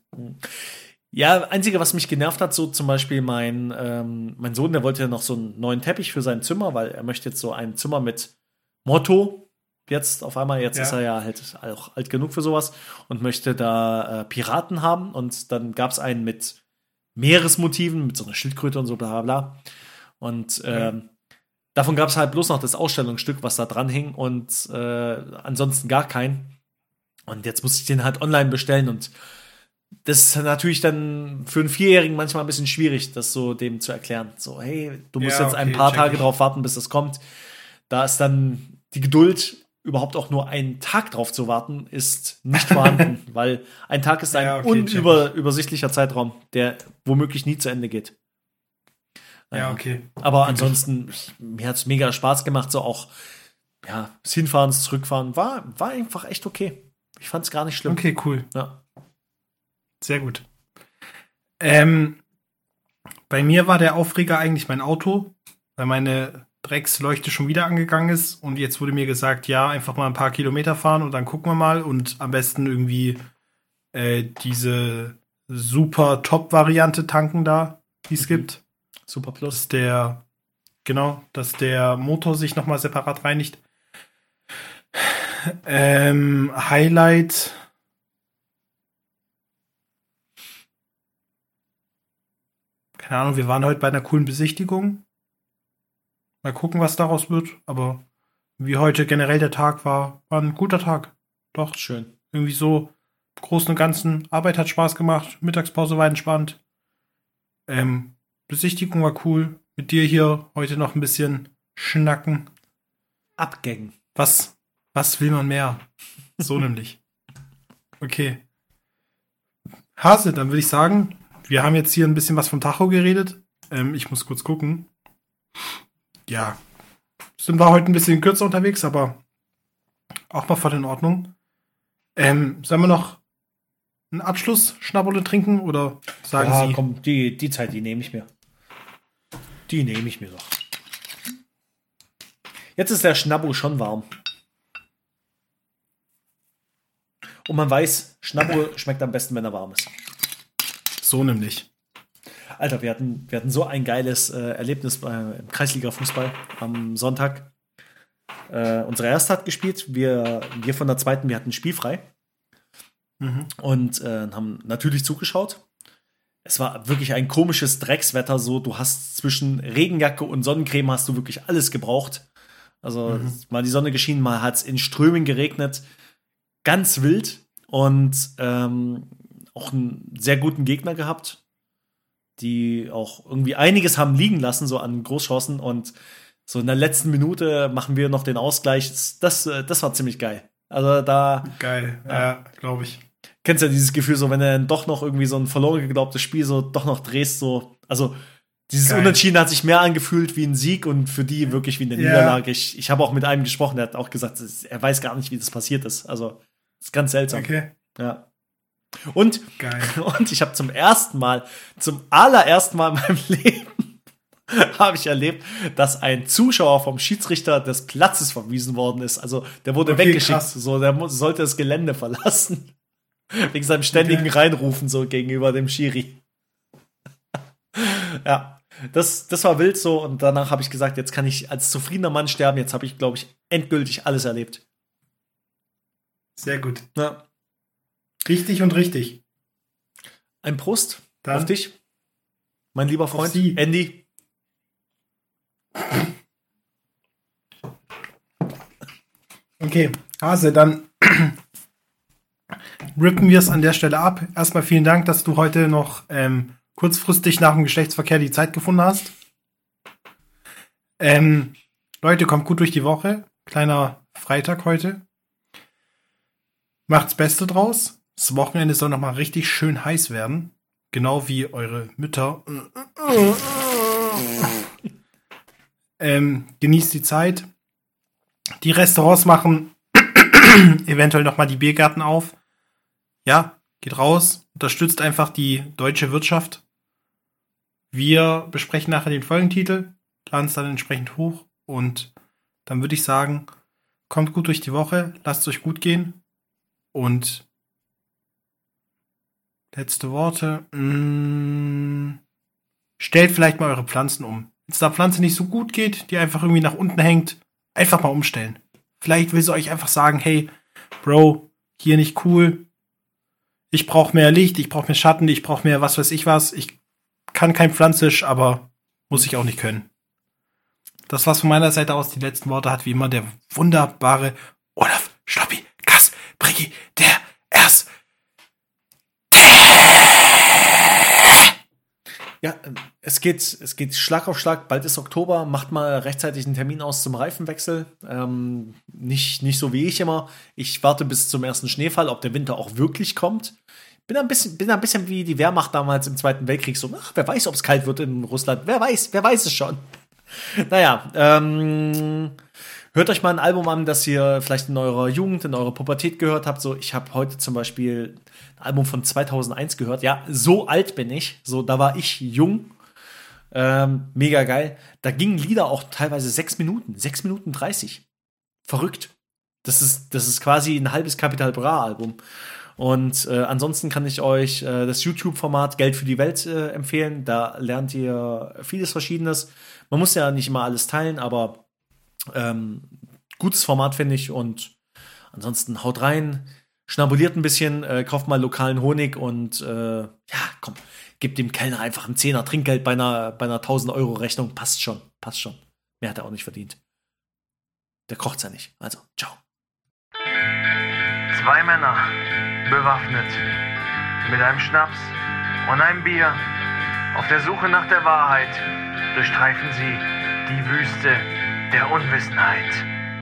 Ja, einzige, was mich genervt hat, so zum Beispiel mein, ähm, mein Sohn, der wollte ja noch so einen neuen Teppich für sein Zimmer, weil er möchte jetzt so ein Zimmer mit Motto. Jetzt auf einmal, jetzt Ja. ist er ja halt auch alt genug für sowas und möchte da äh, Piraten haben. Und dann gab es einen mit Meeresmotiven, mit so einer Schildkröte und so, bla bla bla. Und ähm, davon gab es halt bloß noch das Ausstellungsstück, was da dran hing und äh, ansonsten gar keinen. Und jetzt musste ich den halt online bestellen und das ist natürlich dann für einen Vierjährigen manchmal ein bisschen schwierig, das so dem zu erklären. So, hey, du musst Ja, jetzt ein okay, paar check Tage ich. drauf warten, bis das kommt. Da ist dann die Geduld, überhaupt auch nur einen Tag drauf zu warten, ist nicht vorhanden, weil ein Tag ist ein Ja, okay, check unübersichtlicher Zeitraum, der womöglich nie zu Ende geht. Ja, okay. Aber ansonsten, ich, mir hat es mega Spaß gemacht, so auch, ja, das Hinfahren, das Zurückfahren, war, war einfach echt okay. Ich fand es gar nicht schlimm. Okay, cool. Ja. Sehr gut. Ähm, bei mir war der Aufreger eigentlich mein Auto, weil meine Drecksleuchte schon wieder angegangen ist und jetzt wurde mir gesagt, ja, einfach mal ein paar Kilometer fahren und dann gucken wir mal und am besten irgendwie äh, diese super Top-Variante tanken da, die es Mhm. gibt. Super Plus. Dass der, genau, dass der Motor sich nochmal separat reinigt. Ähm, Highlight. Keine Ahnung, wir waren heute bei einer coolen Besichtigung. Mal gucken, was daraus wird. Aber wie heute generell der Tag war, war ein guter Tag. Doch, Schön. irgendwie so im Großen und Ganzen. Arbeit hat Spaß gemacht. Mittagspause war entspannt. Ähm, Besichtigung war cool. Mit dir hier heute noch ein bisschen schnacken. Abgängen. Was, was will man mehr? So nämlich. Okay. Hase, dann würde ich sagen, wir haben jetzt hier ein bisschen was vom Tacho geredet. Ähm, ich muss kurz gucken. Ja. Sind wir heute ein bisschen kürzer unterwegs, aber auch mal voll in Ordnung. Ähm, sollen wir noch einen Abschluss-Schnapperle trinken oder sagen Ja, Sie? komm, die, die Zeit, die nehme ich mir. Die nehme ich mir doch. Jetzt ist der Schnabbo schon warm. Und man weiß, Schnabbo schmeckt am besten, wenn er warm ist. So nämlich. Alter, wir hatten, wir hatten so ein geiles äh, Erlebnis äh, im Kreisliga-Fußball am Sonntag. Äh, unsere erste hat gespielt. Wir, wir von der zweiten, wir hatten spielfrei. Mhm. Und äh, haben natürlich zugeschaut. Es war wirklich ein komisches Dreckswetter. So, du hast zwischen Regenjacke und Sonnencreme hast du wirklich alles gebraucht. Also Mhm. mal die Sonne geschienen, mal hat es in Strömen geregnet. Ganz wild. Und ähm, auch einen sehr guten Gegner gehabt, die auch irgendwie einiges haben liegen lassen, so an Großchancen. Und so in der letzten Minute machen wir noch den Ausgleich. Das, das, das war ziemlich geil. Also da Geil, Ja. ja, glaube ich. kennst ja dieses Gefühl, so wenn du dann doch noch irgendwie so ein verloren geglaubtes Spiel so doch noch drehst, so, also dieses Geil. Unentschieden hat sich mehr angefühlt wie ein Sieg und für die wirklich wie eine Ja. Niederlage. Ich, ich habe auch mit einem gesprochen, der hat auch gesagt, es- er weiß gar nicht, wie das passiert ist. Also, das ist ganz seltsam. Okay, Ja. Und, geil. und ich habe zum ersten Mal, zum allerersten Mal in meinem Leben, habe ich erlebt, dass ein Zuschauer vom Schiedsrichter des Platzes verwiesen worden ist. Also, der wurde Okay, weggeschickt. krass. So, der mu- sollte das Gelände verlassen. Wegen seinem ständigen Okay. Reinrufen so gegenüber dem Schiri. Ja, das, das war wild so und danach habe ich gesagt, jetzt kann ich als zufriedener Mann sterben. Jetzt habe ich, glaube ich, endgültig alles erlebt. Sehr gut. Ja. Richtig und richtig. Ein Prost Dann auf dich, mein lieber Freund Sie. Andy. Okay, Hase, dann rippen wir es an der Stelle ab. Erstmal vielen Dank, dass du heute noch ähm, kurzfristig nach dem Geschlechtsverkehr die Zeit gefunden hast. Ähm, Leute, kommt gut durch die Woche. Kleiner Freitag heute. Macht's Beste draus. Das Wochenende soll nochmal richtig schön heiß werden. Genau wie eure Mütter. ähm, genießt die Zeit. Die Restaurants machen eventuell nochmal die Biergärten auf. Ja, geht raus, unterstützt einfach die deutsche Wirtschaft. Wir besprechen nachher den Folgentitel, laden es dann entsprechend hoch und dann würde ich sagen, kommt gut durch die Woche, lasst es euch gut gehen und letzte Worte. Mh, stellt vielleicht mal eure Pflanzen um. Wenn es der Pflanze nicht so gut geht, die einfach irgendwie nach unten hängt, einfach mal umstellen. Vielleicht will sie euch einfach sagen, hey, Bro, hier nicht cool. Ich brauche mehr Licht, ich brauche mehr Schatten, ich brauche mehr was weiß ich was. Ich kann kein Pflanzisch, aber muss ich auch nicht können. Das war's von meiner Seite aus. Die letzten Worte hat wie immer der wunderbare Olaf Schloppi Kass Briggi, der erst. Ja, es geht, es geht Schlag auf Schlag. Bald ist Oktober. Macht mal rechtzeitig einen Termin aus zum Reifenwechsel. Ähm, nicht, nicht so wie ich immer. Ich warte bis zum ersten Schneefall, ob der Winter auch wirklich kommt. Bin ein bisschen, bin ein bisschen wie die Wehrmacht damals im Zweiten Weltkrieg. So, ach, wer weiß, ob es kalt wird in Russland. Wer weiß, wer weiß es schon. Naja, ähm, hört euch mal ein Album an, das ihr vielleicht in eurer Jugend, in eurer Pubertät gehört habt. So, ich habe heute zum Beispiel ein Album von zweitausendeins gehört. Ja, so alt bin ich. So, da war ich jung. Ähm, mega geil. Da gingen Lieder auch teilweise sechs Minuten. Sechs Minuten dreißig. Verrückt. Das ist, das ist quasi ein halbes Capital Bra Album. Und äh, ansonsten kann ich euch äh, das YouTube-Format Geld für die Welt äh, empfehlen. Da lernt ihr vieles Verschiedenes. Man muss ja nicht immer alles teilen, aber ähm, gutes Format, finde ich. Und ansonsten haut rein, schnabuliert ein bisschen, äh, kauft mal lokalen Honig und äh, ja, komm, gebt dem Kellner einfach einen Zehner Trinkgeld bei einer, bei einer tausend Euro Rechnung. Passt schon, passt schon. Mehr hat er auch nicht verdient. Der kocht's ja nicht. Also, ciao. Zwei Männer, bewaffnet, mit einem Schnaps und einem Bier, auf der Suche nach der Wahrheit, durchstreifen sie die Wüste der Unwissenheit.